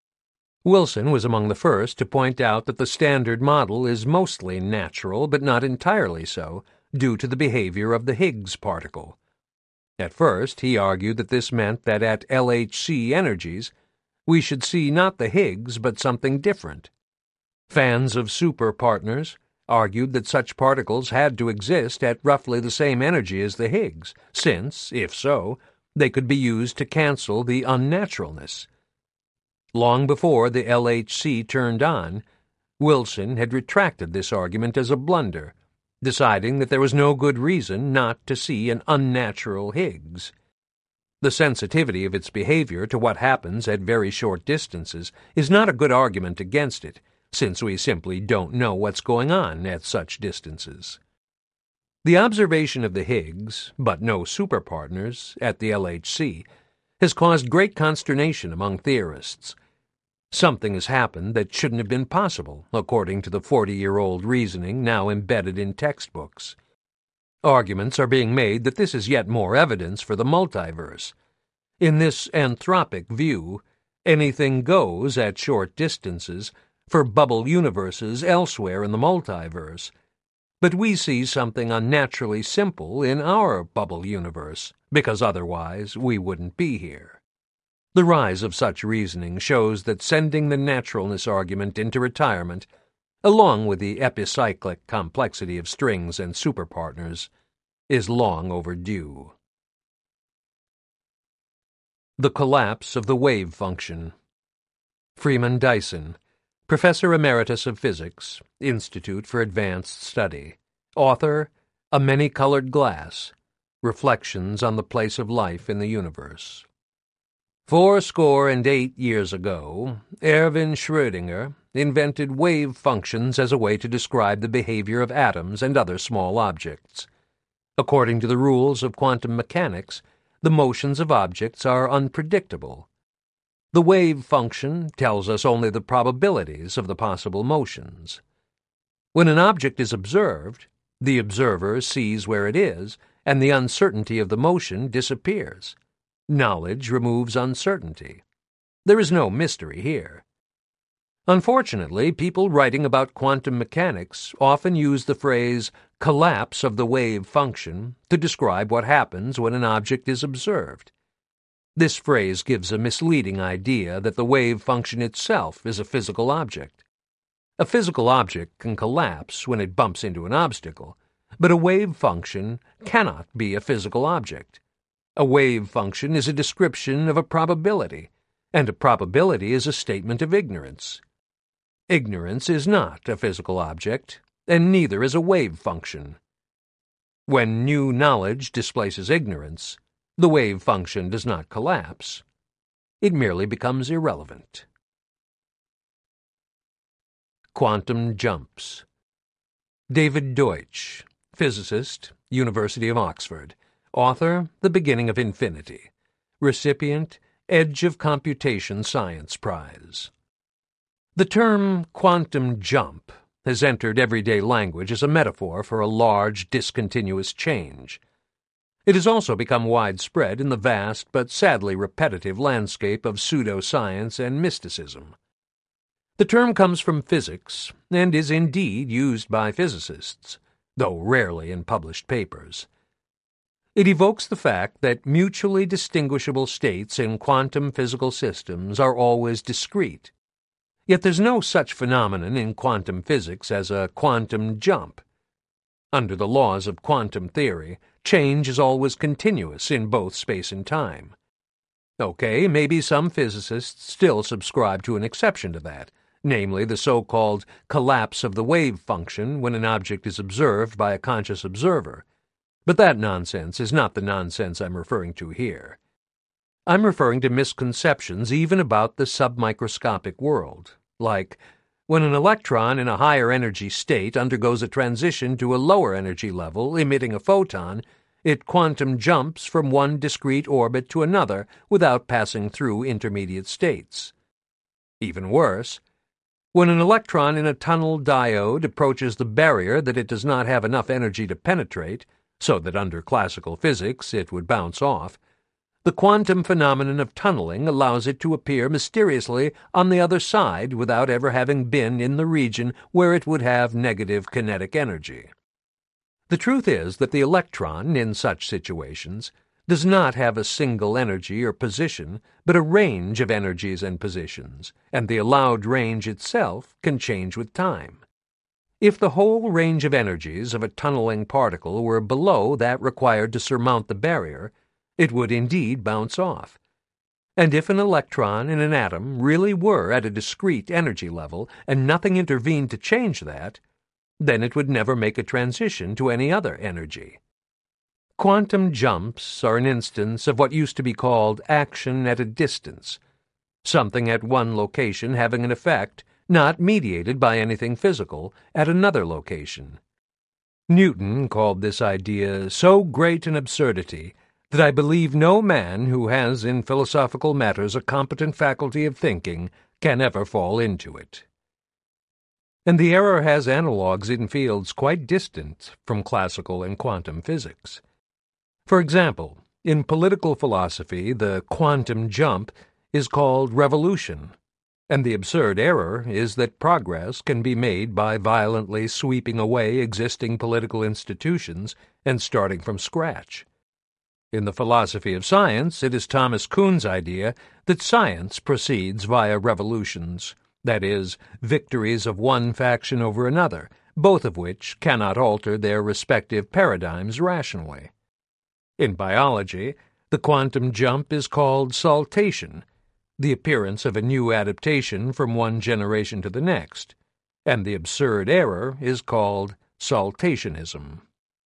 S1: Wilson was among the first to point out that the Standard Model is mostly natural, but not entirely so, due to the behavior of the Higgs particle. At first, he argued that this meant that at L H C energies, we should see not the Higgs, but something different. Fans of superpartners argued that such particles had to exist at roughly the same energy as the Higgs, since, if so, they could be used to cancel the unnaturalness. Long before the L H C turned on, Wilson had retracted this argument as a blunder, deciding that there was no good reason not to see an unnatural Higgs. The sensitivity of its behavior to what happens at very short distances is not a good argument against it, since we simply don't know what's going on at such distances. The observation of the Higgs, but no superpartners, at the L H C has caused great consternation among theorists. Something has happened that shouldn't have been possible, according to the forty-year-old reasoning now embedded in textbooks. Arguments are being made that this is yet more evidence for the multiverse. In this anthropic view, anything goes at short distances for bubble universes elsewhere in the multiverse. But we see something unnaturally simple in our bubble universe, because otherwise we wouldn't be here. The rise of such reasoning shows that sending the naturalness argument into retirement, along with the epicyclic complexity of strings and superpartners, is long overdue. The Collapse of the Wave Function. Freeman Dyson, Professor Emeritus of Physics, Institute for Advanced Study. Author, A Many-Colored Glass, Reflections on the Place of Life in the Universe. Fourscore and eight years ago, Erwin Schrödinger invented wave functions as a way to describe the behavior of atoms and other small objects. According to the rules of quantum mechanics, the motions of objects are unpredictable. The wave function tells us only the probabilities of the possible motions. When an object is observed, the observer sees where it is, and the uncertainty of the motion disappears. Knowledge removes uncertainty. There is no mystery here. Unfortunately, people writing about quantum mechanics often use the phrase collapse of the wave function to describe what happens when an object is observed. This phrase gives a misleading idea that the wave function itself is a physical object. A physical object can collapse when it bumps into an obstacle, but a wave function cannot be a physical object. A wave function is a description of a probability, and a probability is a statement of ignorance. Ignorance is not a physical object, and neither is a wave function. When new knowledge displaces ignorance, the wave function does not collapse. It merely becomes irrelevant. Quantum Jumps. David Deutsch, physicist, University of Oxford. Author, The Beginning of Infinity. Recipient, Edge of Computation Science Prize. The term quantum jump has entered everyday language as a metaphor for a large, discontinuous change. It has also become widespread in the vast but sadly repetitive landscape of pseudoscience and mysticism. The term comes from physics and is indeed used by physicists, though rarely in published papers. It evokes the fact that mutually distinguishable states in quantum physical systems are always discrete. Yet there's no such phenomenon in quantum physics as a quantum jump. Under the laws of quantum theory, change is always continuous in both space and time. Okay, maybe some physicists still subscribe to an exception to that, namely the so-called collapse of the wave function when an object is observed by a conscious observer. But that nonsense is not the nonsense I'm referring to here. I'm referring to misconceptions even about the submicroscopic world, like when an electron in a higher energy state undergoes a transition to a lower energy level, emitting a photon, it quantum jumps from one discrete orbit to another without passing through intermediate states. Even worse, when an electron in a tunnel diode approaches the barrier that it does not have enough energy to penetrate, so that under classical physics it would bounce off, the quantum phenomenon of tunneling allows it to appear mysteriously on the other side without ever having been in the region where it would have negative kinetic energy. The truth is that the electron, in such situations, does not have a single energy or position, but a range of energies and positions, and the allowed range itself can change with time. If the whole range of energies of a tunneling particle were below that required to surmount the barrier, it would indeed bounce off. And if an electron in an atom really were at a discrete energy level and nothing intervened to change that, then it would never make a transition to any other energy. Quantum jumps are an instance of what used to be called action at a distance, something at one location having an effect not mediated by anything physical at another location. Newton called this idea so great an absurdity that I believe no man who has in philosophical matters a competent faculty of thinking can ever fall into it. And the error has analogues in fields quite distant from classical and quantum physics. For example, in political philosophy, the quantum jump is called revolution, and the absurd error is that progress can be made by violently sweeping away existing political institutions and starting from scratch. In the philosophy of science, it is Thomas Kuhn's idea that science proceeds via revolutions, that is, victories of one faction over another, both of which cannot alter their respective paradigms rationally. In biology, the quantum jump is called saltation, the appearance of a new adaptation from one generation to the next, and the absurd error is called saltationism.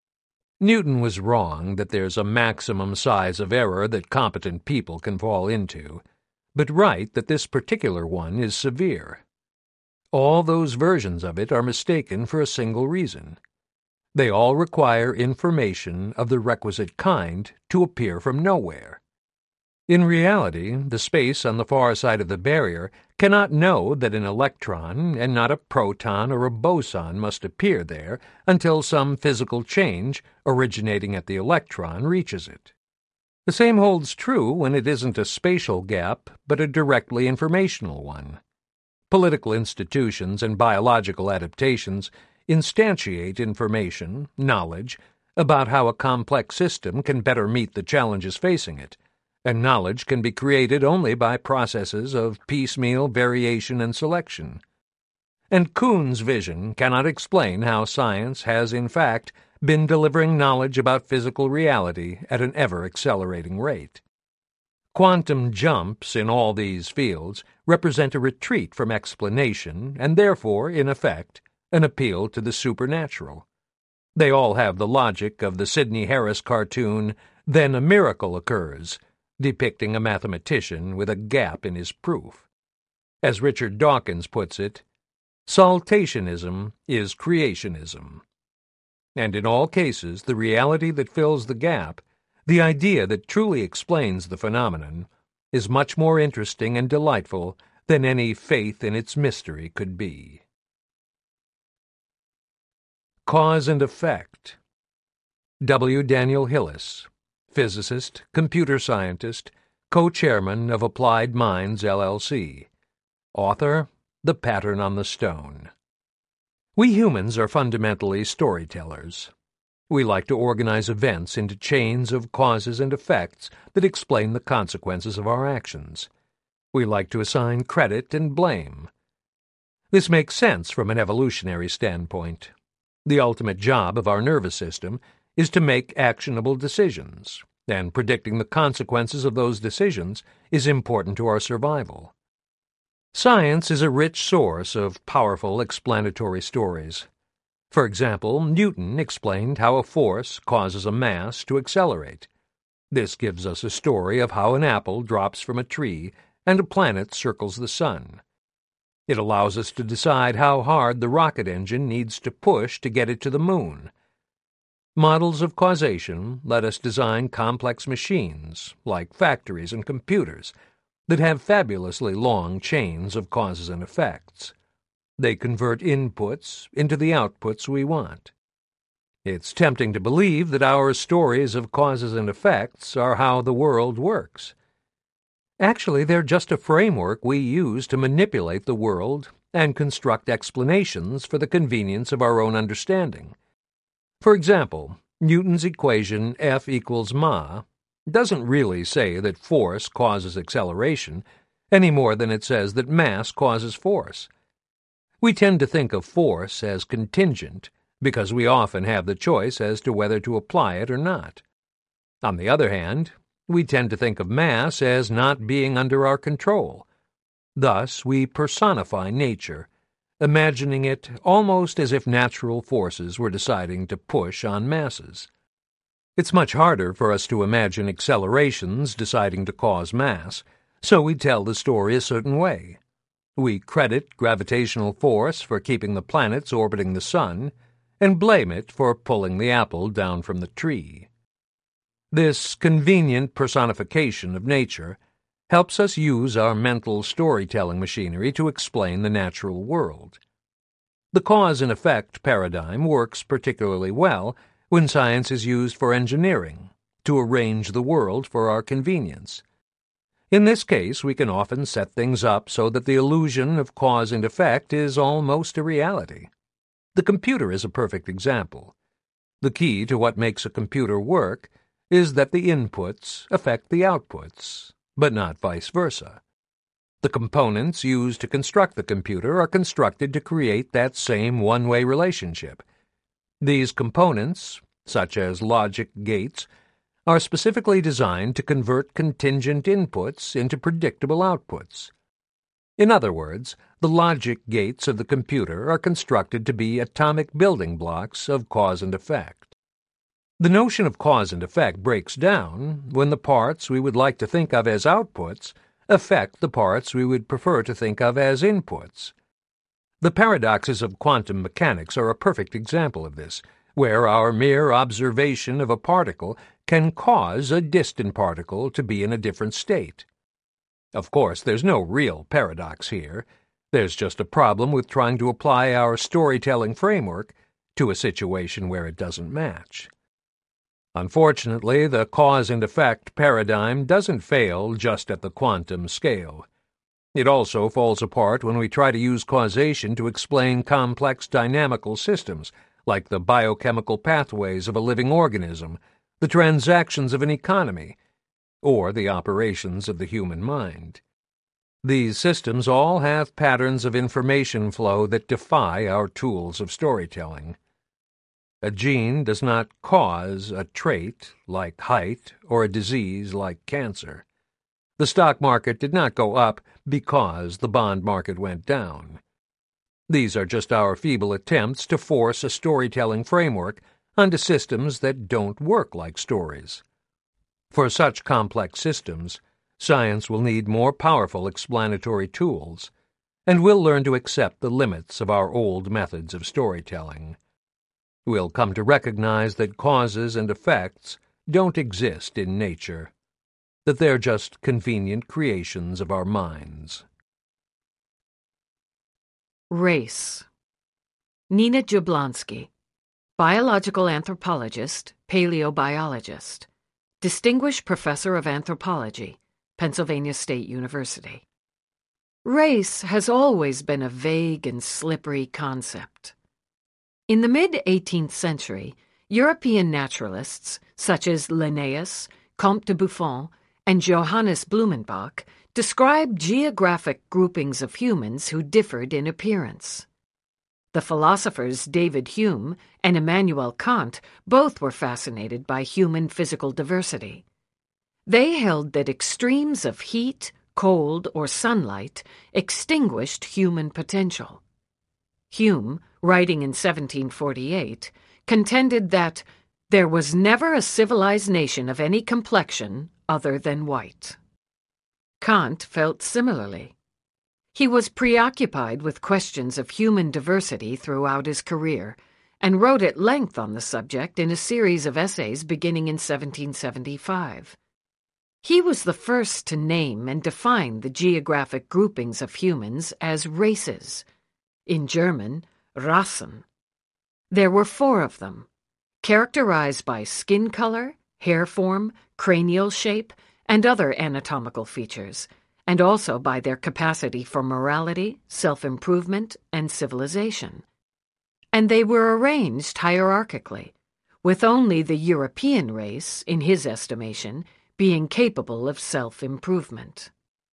S1: Newton was wrong that there's a maximum size of error that competent people can fall into, but right that this particular one is severe. All those versions of it are mistaken for a single reason. They all require information of the requisite kind to appear from nowhere. In reality, the space on the far side of the barrier cannot know that an electron and not a proton or a boson must appear there until some physical change originating at the electron reaches it. The same holds true when it isn't a spatial gap, but a directly informational one. Political institutions and biological adaptations instantiate information, knowledge, about how a complex system can better meet the challenges facing it, and knowledge can be created only by processes of piecemeal variation and selection. And Kuhn's vision cannot explain how science has, in fact, been delivering knowledge about physical reality at an ever-accelerating rate. Quantum jumps in all these fields represent a retreat from explanation and therefore, in effect, an appeal to the supernatural. They all have the logic of the Sidney Harris cartoon, Then a Miracle Occurs, depicting a mathematician with a gap in his proof. As Richard Dawkins puts it, saltationism is creationism. And in all cases, the reality that fills the gap, the idea that truly explains the phenomenon, is much more interesting and delightful than any faith in its mystery could be. Cause and Effect. W. Daniel Hillis, physicist, computer scientist, co-chairman of Applied Minds, L L C. Author, The Pattern on the Stone. We humans are fundamentally storytellers. We like to organize events into chains of causes and effects that explain the consequences of our actions. We like to assign credit and blame. This makes sense from an evolutionary standpoint. The ultimate job of our nervous system is to make actionable decisions, and predicting the consequences of those decisions is important to our survival. Science is a rich source of powerful explanatory stories. For example, Newton explained how a force causes a mass to accelerate. This gives us a story of how an apple drops from a tree and a planet circles the sun. It allows us to decide how hard the rocket engine needs to push to get it to the moon. Models of causation let us design complex machines, like factories and computers, that have fabulously long chains of causes and effects. They convert inputs into the outputs we want. It's tempting to believe that our stories of causes and effects are how the world works. Actually, they're just a framework we use to manipulate the world and construct explanations for the convenience of our own understanding. For example, Newton's equation F equals ma doesn't really say that force causes acceleration any more than it says that mass causes force. We tend to think of force as contingent because we often have the choice as to whether to apply it or not. On the other hand, we tend to think of mass as not being under our control. Thus, we personify nature, imagining it almost as if natural forces were deciding to push on masses. It's much harder for us to imagine accelerations deciding to cause mass, so we tell the story a certain way. We credit gravitational force for keeping the planets orbiting the sun, and blame it for pulling the apple down from the tree. This convenient personification of nature helps us use our mental storytelling machinery to explain the natural world. The cause and effect paradigm works particularly well when science is used for engineering, to arrange the world for our convenience. In this case, we can often set things up so that the illusion of cause and effect is almost a reality. The computer is a perfect example. The key to what makes a computer work is that the inputs affect the outputs, but not vice versa. The components used to construct the computer are constructed to create that same one-way relationship. These components, such as logic gates, are specifically designed to convert contingent inputs into predictable outputs. In other words, the logic gates of the computer are constructed to be atomic building blocks of cause and effect. The notion of cause and effect breaks down when the parts we would like to think of as outputs affect the parts we would prefer to think of as inputs. The paradoxes of quantum mechanics are a perfect example of this, where our mere observation of a particle can cause a distant particle to be in a different state. Of course, there's no real paradox here. There's just a problem with trying to apply our storytelling framework to a situation where it doesn't match. Unfortunately, the cause and effect paradigm doesn't fail just at the quantum scale. It also falls apart when we try to use causation to explain complex dynamical systems, like the biochemical pathways of a living organism, the transactions of an economy, or the operations of the human mind. These systems all have patterns of information flow that defy our tools of storytelling. A gene does not cause a trait like height or a disease like cancer. The stock market did not go up because the bond market went down. These are just our feeble attempts to force a storytelling framework onto systems that don't work like stories. For such complex systems, science will need more powerful explanatory tools, and we'll learn to accept the limits of our old methods of storytelling. We'll come to recognize that causes and effects don't exist in nature, that they're just convenient creations of our minds.
S2: Race. Nina Jablonski, biological anthropologist, paleobiologist, Distinguished Professor of Anthropology, Pennsylvania State University. Race has always been a vague and slippery concept. In the mid-eighteenth century, European naturalists such as Linnaeus, Comte de Buffon, and Johannes Blumenbach described geographic groupings of humans who differed in appearance. The philosophers David Hume and Immanuel Kant both were fascinated by human physical diversity. They held that extremes of heat, cold, or sunlight extinguished human potential. Hume, writing in seventeen forty-eight, contended that there was never a civilized nation of any complexion other than white. Kant felt similarly. He was preoccupied with questions of human diversity throughout his career, and wrote at length on the subject in a series of essays beginning in seventeen seventy-five. He was the first to name and define the geographic groupings of humans as races, in German, Rassen. There were four of them, characterized by skin color, hair form, cranial shape, and other anatomical features, and also by their capacity for morality, self-improvement, and civilization. And they were arranged hierarchically, with only the European race, in his estimation, being capable of self-improvement.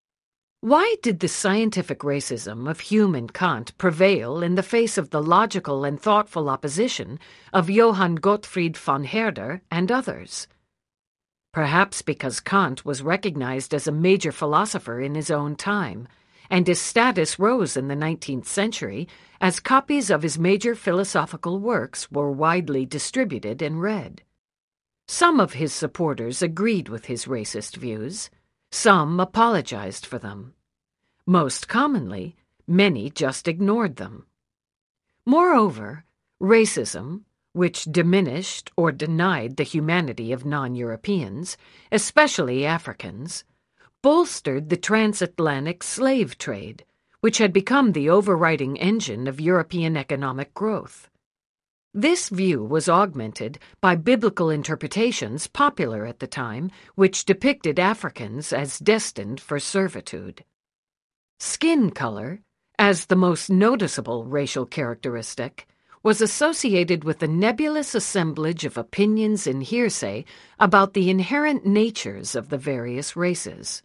S2: Why did the scientific racism of Hume and Kant prevail in the face of the logical and thoughtful opposition of Johann Gottfried von Herder and others? Perhaps because Kant was recognized as a major philosopher in his own time, and his status rose in the nineteenth century as copies of his major philosophical works were widely distributed and read. Some of his supporters agreed with his racist views. Some apologized for them. Most commonly, many just ignored them. Moreover, Racism, which diminished or denied the humanity of non-Europeans, especially Africans, bolstered the transatlantic slave trade, which had become the overriding engine of European economic growth. This view was augmented by biblical interpretations popular at the time, which depicted Africans as destined for servitude. Skin color, as the most noticeable racial characteristic, was associated with the nebulous assemblage of opinions and hearsay about the inherent natures of the various races.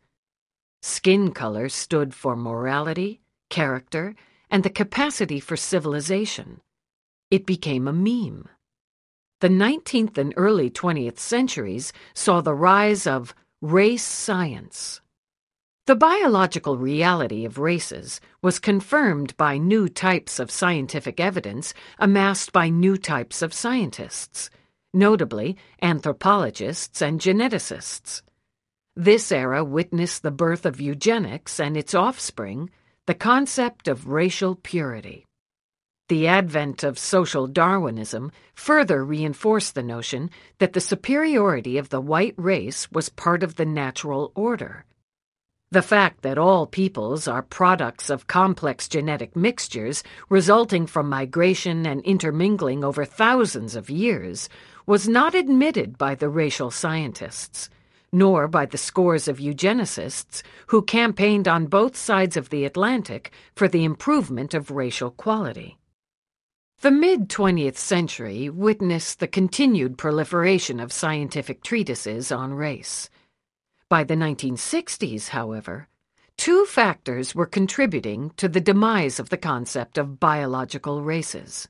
S2: Skin color stood for morality, character, and the capacity for civilization. It became a meme. The nineteenth and early twentieth centuries saw the rise of race science. The biological reality of races was confirmed by new types of scientific evidence amassed by new types of scientists, notably anthropologists and geneticists. This era witnessed the birth of eugenics and its offspring, the concept of racial purity. The advent of social Darwinism further reinforced the notion that the superiority of the white race was part of the natural order. The fact that all peoples are products of complex genetic mixtures resulting from migration and intermingling over thousands of years was not admitted by the racial scientists, nor by the scores of eugenicists who campaigned on both sides of the Atlantic for the improvement of racial quality. The mid-twentieth century witnessed the continued proliferation of scientific treatises on race. By the nineteen sixties, however, two factors were contributing to the demise of the concept of biological races.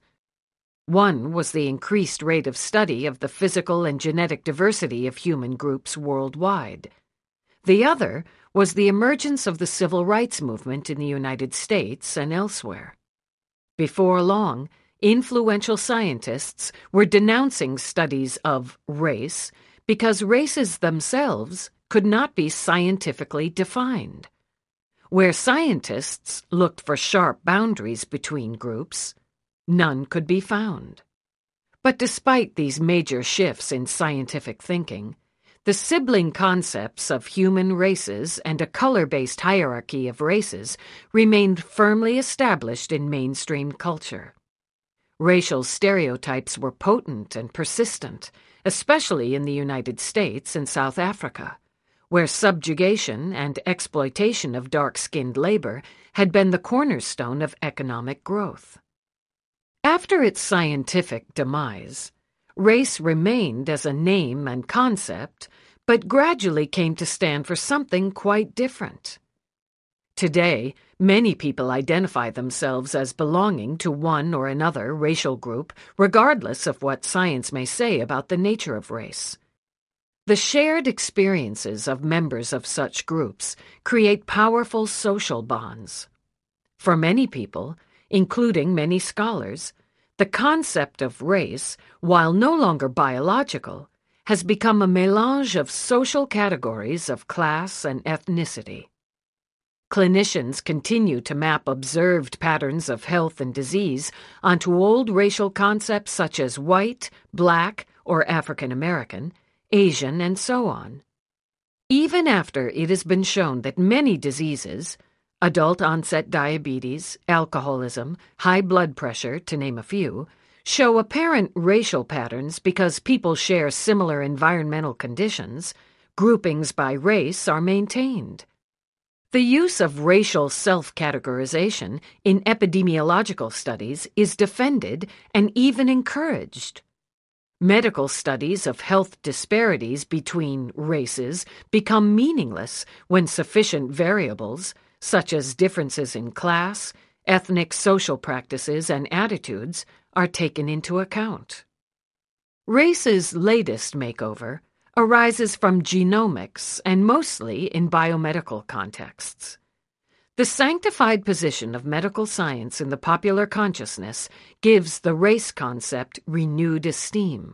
S2: One was the increased rate of study of the physical and genetic diversity of human groups worldwide. The other was the emergence of the civil rights movement in the United States and elsewhere. Before long, influential scientists were denouncing studies of race because races themselves could not be scientifically defined. Where scientists looked for sharp boundaries between groups, none could be found. But despite these major shifts in scientific thinking, the sibling concepts of human races and a color-based hierarchy of races remained firmly established in mainstream culture. Racial stereotypes were potent and persistent, especially in the United States and South Africa, where subjugation and exploitation of dark-skinned labor had been the cornerstone of economic growth. After its scientific demise, race remained as a name and concept, but gradually came to stand for something quite different. Today, many people identify themselves as belonging to one or another racial group, regardless of what science may say about the nature of race. The shared experiences of members of such groups create powerful social bonds. For many people, including many scholars, the concept of race, while no longer biological, has become a mélange of social categories of class and ethnicity. Clinicians continue to map observed patterns of health and disease onto old racial concepts such as white, black, or African American, Asian, and so on. Even after it has been shown that many diseases, adult-onset diabetes, alcoholism, high blood pressure, to name a few, show apparent racial patterns because people share similar environmental conditions, groupings by race are maintained. The use of racial self-categorization in epidemiological studies is defended and even encouraged. Medical studies of health disparities between races become meaningless when sufficient variables, such as differences in class, ethnic social practices, and attitudes, are taken into account. Race's latest makeover arises from genomics and mostly in biomedical contexts. The sanctified position of medical science in the popular consciousness gives the race concept renewed esteem.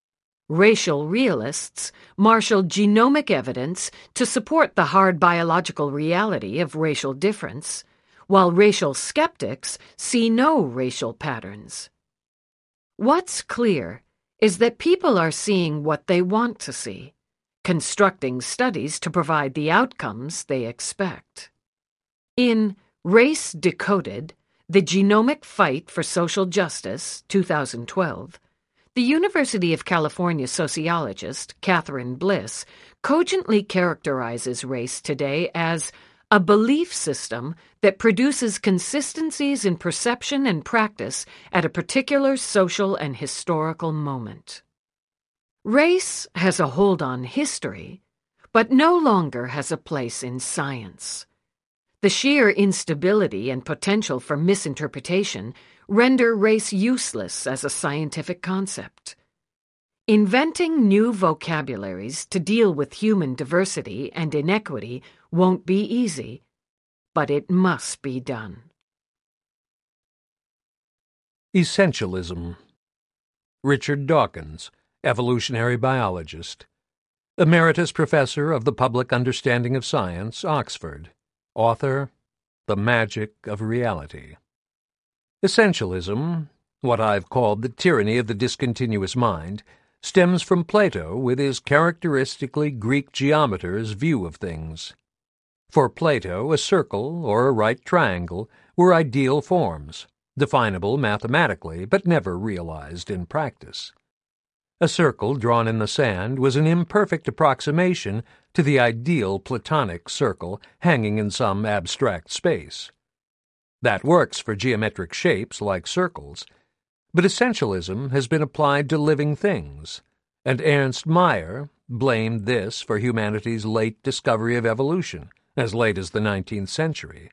S2: Racial realists marshal genomic evidence to support the hard biological reality of racial difference, while racial skeptics see no racial patterns. What's clear is that people are seeing what they want to see, constructing studies to provide the outcomes they expect. In Race Decoded, The Genomic Fight for Social Justice, two thousand twelve, the University of California sociologist Catherine Bliss cogently characterizes race today as a belief system that produces consistencies in perception and practice at a particular social and historical moment. Race has a hold on history, but no longer has a place in science. The sheer instability and potential for misinterpretation render race useless as a scientific concept. Inventing new vocabularies to deal with human diversity and inequity won't be easy, but it must be done.
S1: Essentialism. Richard Dawkins, evolutionary biologist, Emeritus Professor of the Public Understanding of Science, Oxford. Author, The Magic of Reality. Essentialism, what I've called the tyranny of the discontinuous mind, stems from Plato with his characteristically Greek geometer's view of things. For Plato, a circle or a right triangle were ideal forms, definable mathematically but never realized in practice. A circle drawn in the sand was an imperfect approximation to the ideal Platonic circle hanging in some abstract space. That works for geometric shapes like circles, but essentialism has been applied to living things, and Ernst Mayr blamed this for humanity's late discovery of evolution, as late as the nineteenth century.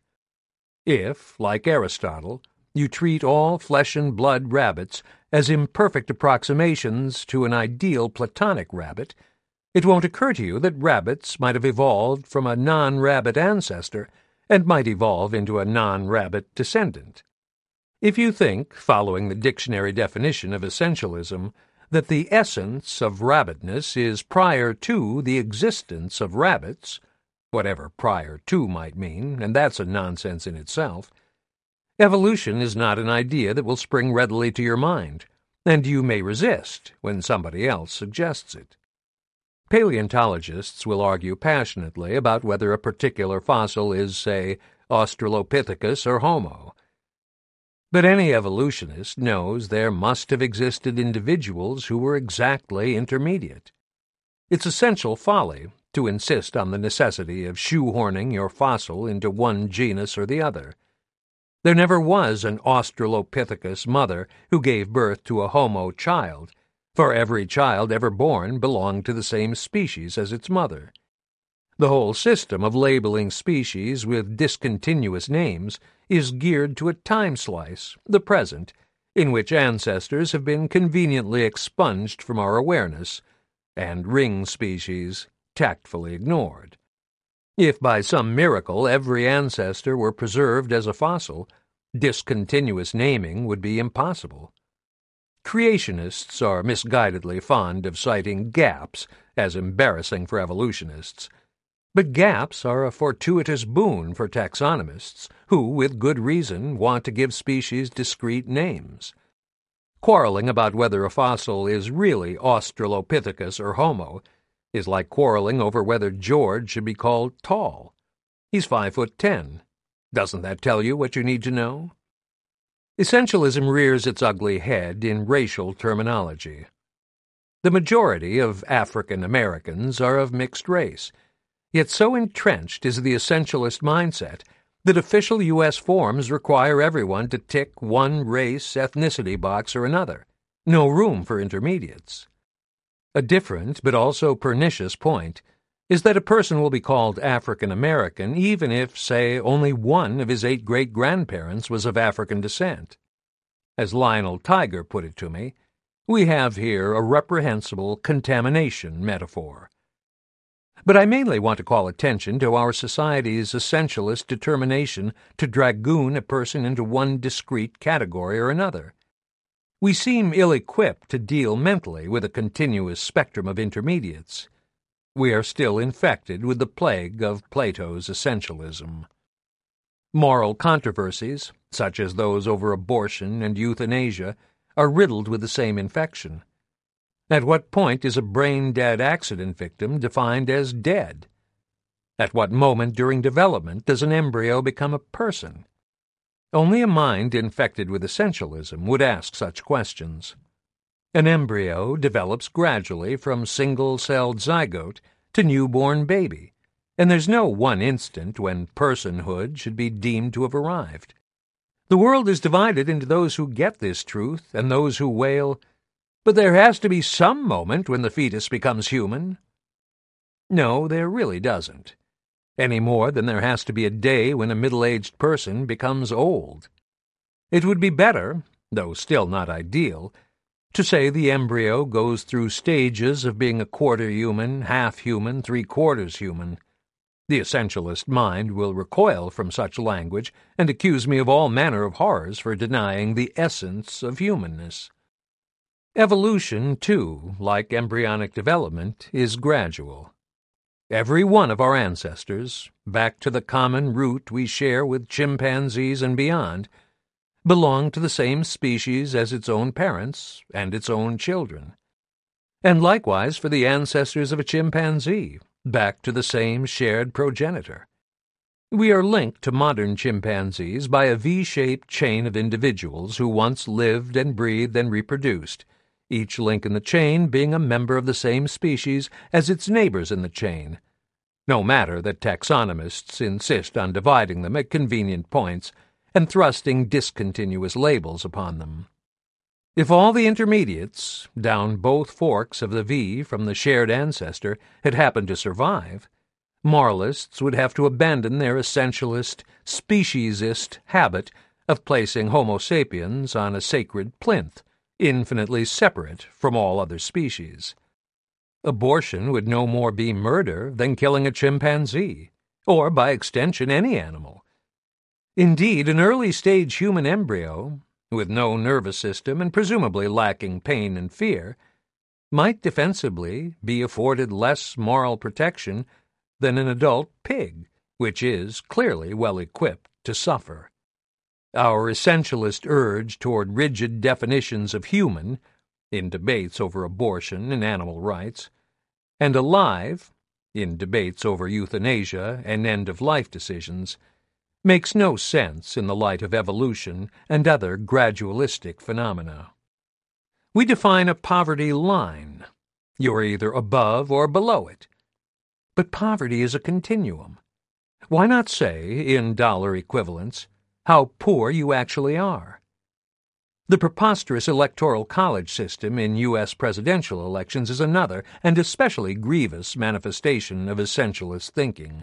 S1: If, like Aristotle, you treat all flesh-and-blood rabbits as imperfect approximations to an ideal Platonic rabbit, it won't occur to you that rabbits might have evolved from a non-rabbit ancestor and might evolve into a non-rabbit descendant. If you think, following the dictionary definition of essentialism, that the essence of rabbitness is prior to the existence of rabbits, whatever prior to might mean, and that's a nonsense in itself, evolution is not an idea that will spring readily to your mind, and you may resist when somebody else suggests it. Paleontologists will argue passionately about whether a particular fossil is, say, Australopithecus or Homo. But any evolutionist knows there must have existed individuals who were exactly intermediate. It's essential folly to insist on the necessity of shoehorning your fossil into one genus or the other. There never was an Australopithecus mother who gave birth to a Homo child, for every child ever born belonged to the same species as its mother. The whole system of labeling species with discontinuous names is geared to a time slice, the present, in which ancestors have been conveniently expunged from our awareness, and ring species tactfully ignored. If by some miracle every ancestor were preserved as a fossil, discontinuous naming would be impossible. Creationists are misguidedly fond of citing gaps as embarrassing for evolutionists, but gaps are a fortuitous boon for taxonomists who, with good reason, want to give species discrete names. Quarreling about whether a fossil is really Australopithecus or Homo is like quarreling over whether George should be called tall. He's five foot ten. Doesn't that tell you what you need to know? Essentialism rears its ugly head in racial terminology. The majority of African Americans are of mixed race, yet so entrenched is the essentialist mindset that official U S forms require everyone to tick one race ethnicity box or another. No room for intermediates. A different but also pernicious point is that a person will be called African American even if, say, only one of his eight great-grandparents was of African descent. As Lionel Tiger put it to me, we have here a reprehensible contamination metaphor. But I mainly want to call attention to our society's essentialist determination to dragoon a person into one discrete category or another. We seem ill-equipped to deal mentally with a continuous spectrum of intermediates. We are still infected with the plague of Plato's essentialism. Moral controversies, such as those over abortion and euthanasia, are riddled with the same infection. At what point is a brain-dead accident victim defined as dead? At what moment during development does an embryo become a person? Only a mind infected with essentialism would ask such questions. An embryo develops gradually from single-celled zygote to newborn baby, and there's no one instant when personhood should be deemed to have arrived. The world is divided into those who get this truth and those who wail, "But there has to be some moment when the fetus becomes human." No, there really doesn't, any more than there has to be a day when a middle-aged person becomes old. It would be better, though still not ideal, to say the embryo goes through stages of being a quarter human, half human, three-quarters human. The essentialist mind will recoil from such language and accuse me of all manner of horrors for denying the essence of humanness. Evolution, too, like embryonic development, is gradual. Every one of our ancestors, back to the common root we share with chimpanzees and beyond, belonged to the same species as its own parents and its own children. And likewise for the ancestors of a chimpanzee, back to the same shared progenitor. We are linked to modern chimpanzees by a V-shaped chain of individuals who once lived and breathed and reproduced, each link in the chain being a member of the same species as its neighbors in the chain, no matter that taxonomists insist on dividing them at convenient points and thrusting discontinuous labels upon them. If all the intermediates, down both forks of the V from the shared ancestor, had happened to survive, moralists would have to abandon their essentialist, speciesist habit of placing Homo sapiens on a sacred plinth, infinitely separate from all other species. Abortion would no more be murder than killing a chimpanzee, or, by extension, any animal. Indeed, an early-stage human embryo, with no nervous system and presumably lacking pain and fear, might defensibly be afforded less moral protection than an adult pig, which is clearly well equipped to suffer. Our essentialist urge toward rigid definitions of human, in debates over abortion and animal rights, and alive, in debates over euthanasia and end-of-life decisions, makes no sense in the light of evolution and other gradualistic phenomena. We define a poverty line. You're either above or below it. But poverty is a continuum. Why not say, in dollar equivalents, how poor you actually are? The preposterous electoral college system in U S presidential elections is another and especially grievous manifestation of essentialist thinking.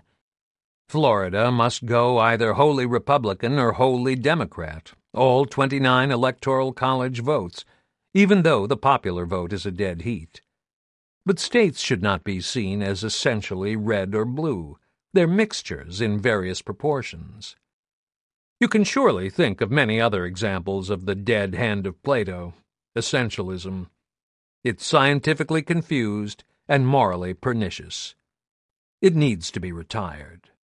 S1: Florida must go either wholly Republican or wholly Democrat, all twenty-nine electoral college votes, even though the popular vote is a dead heat. But states should not be seen as essentially red or blue. They're mixtures in various proportions. You can surely think of many other examples of the dead hand of Plato, essentialism. It's scientifically confused and morally pernicious. It needs to be retired.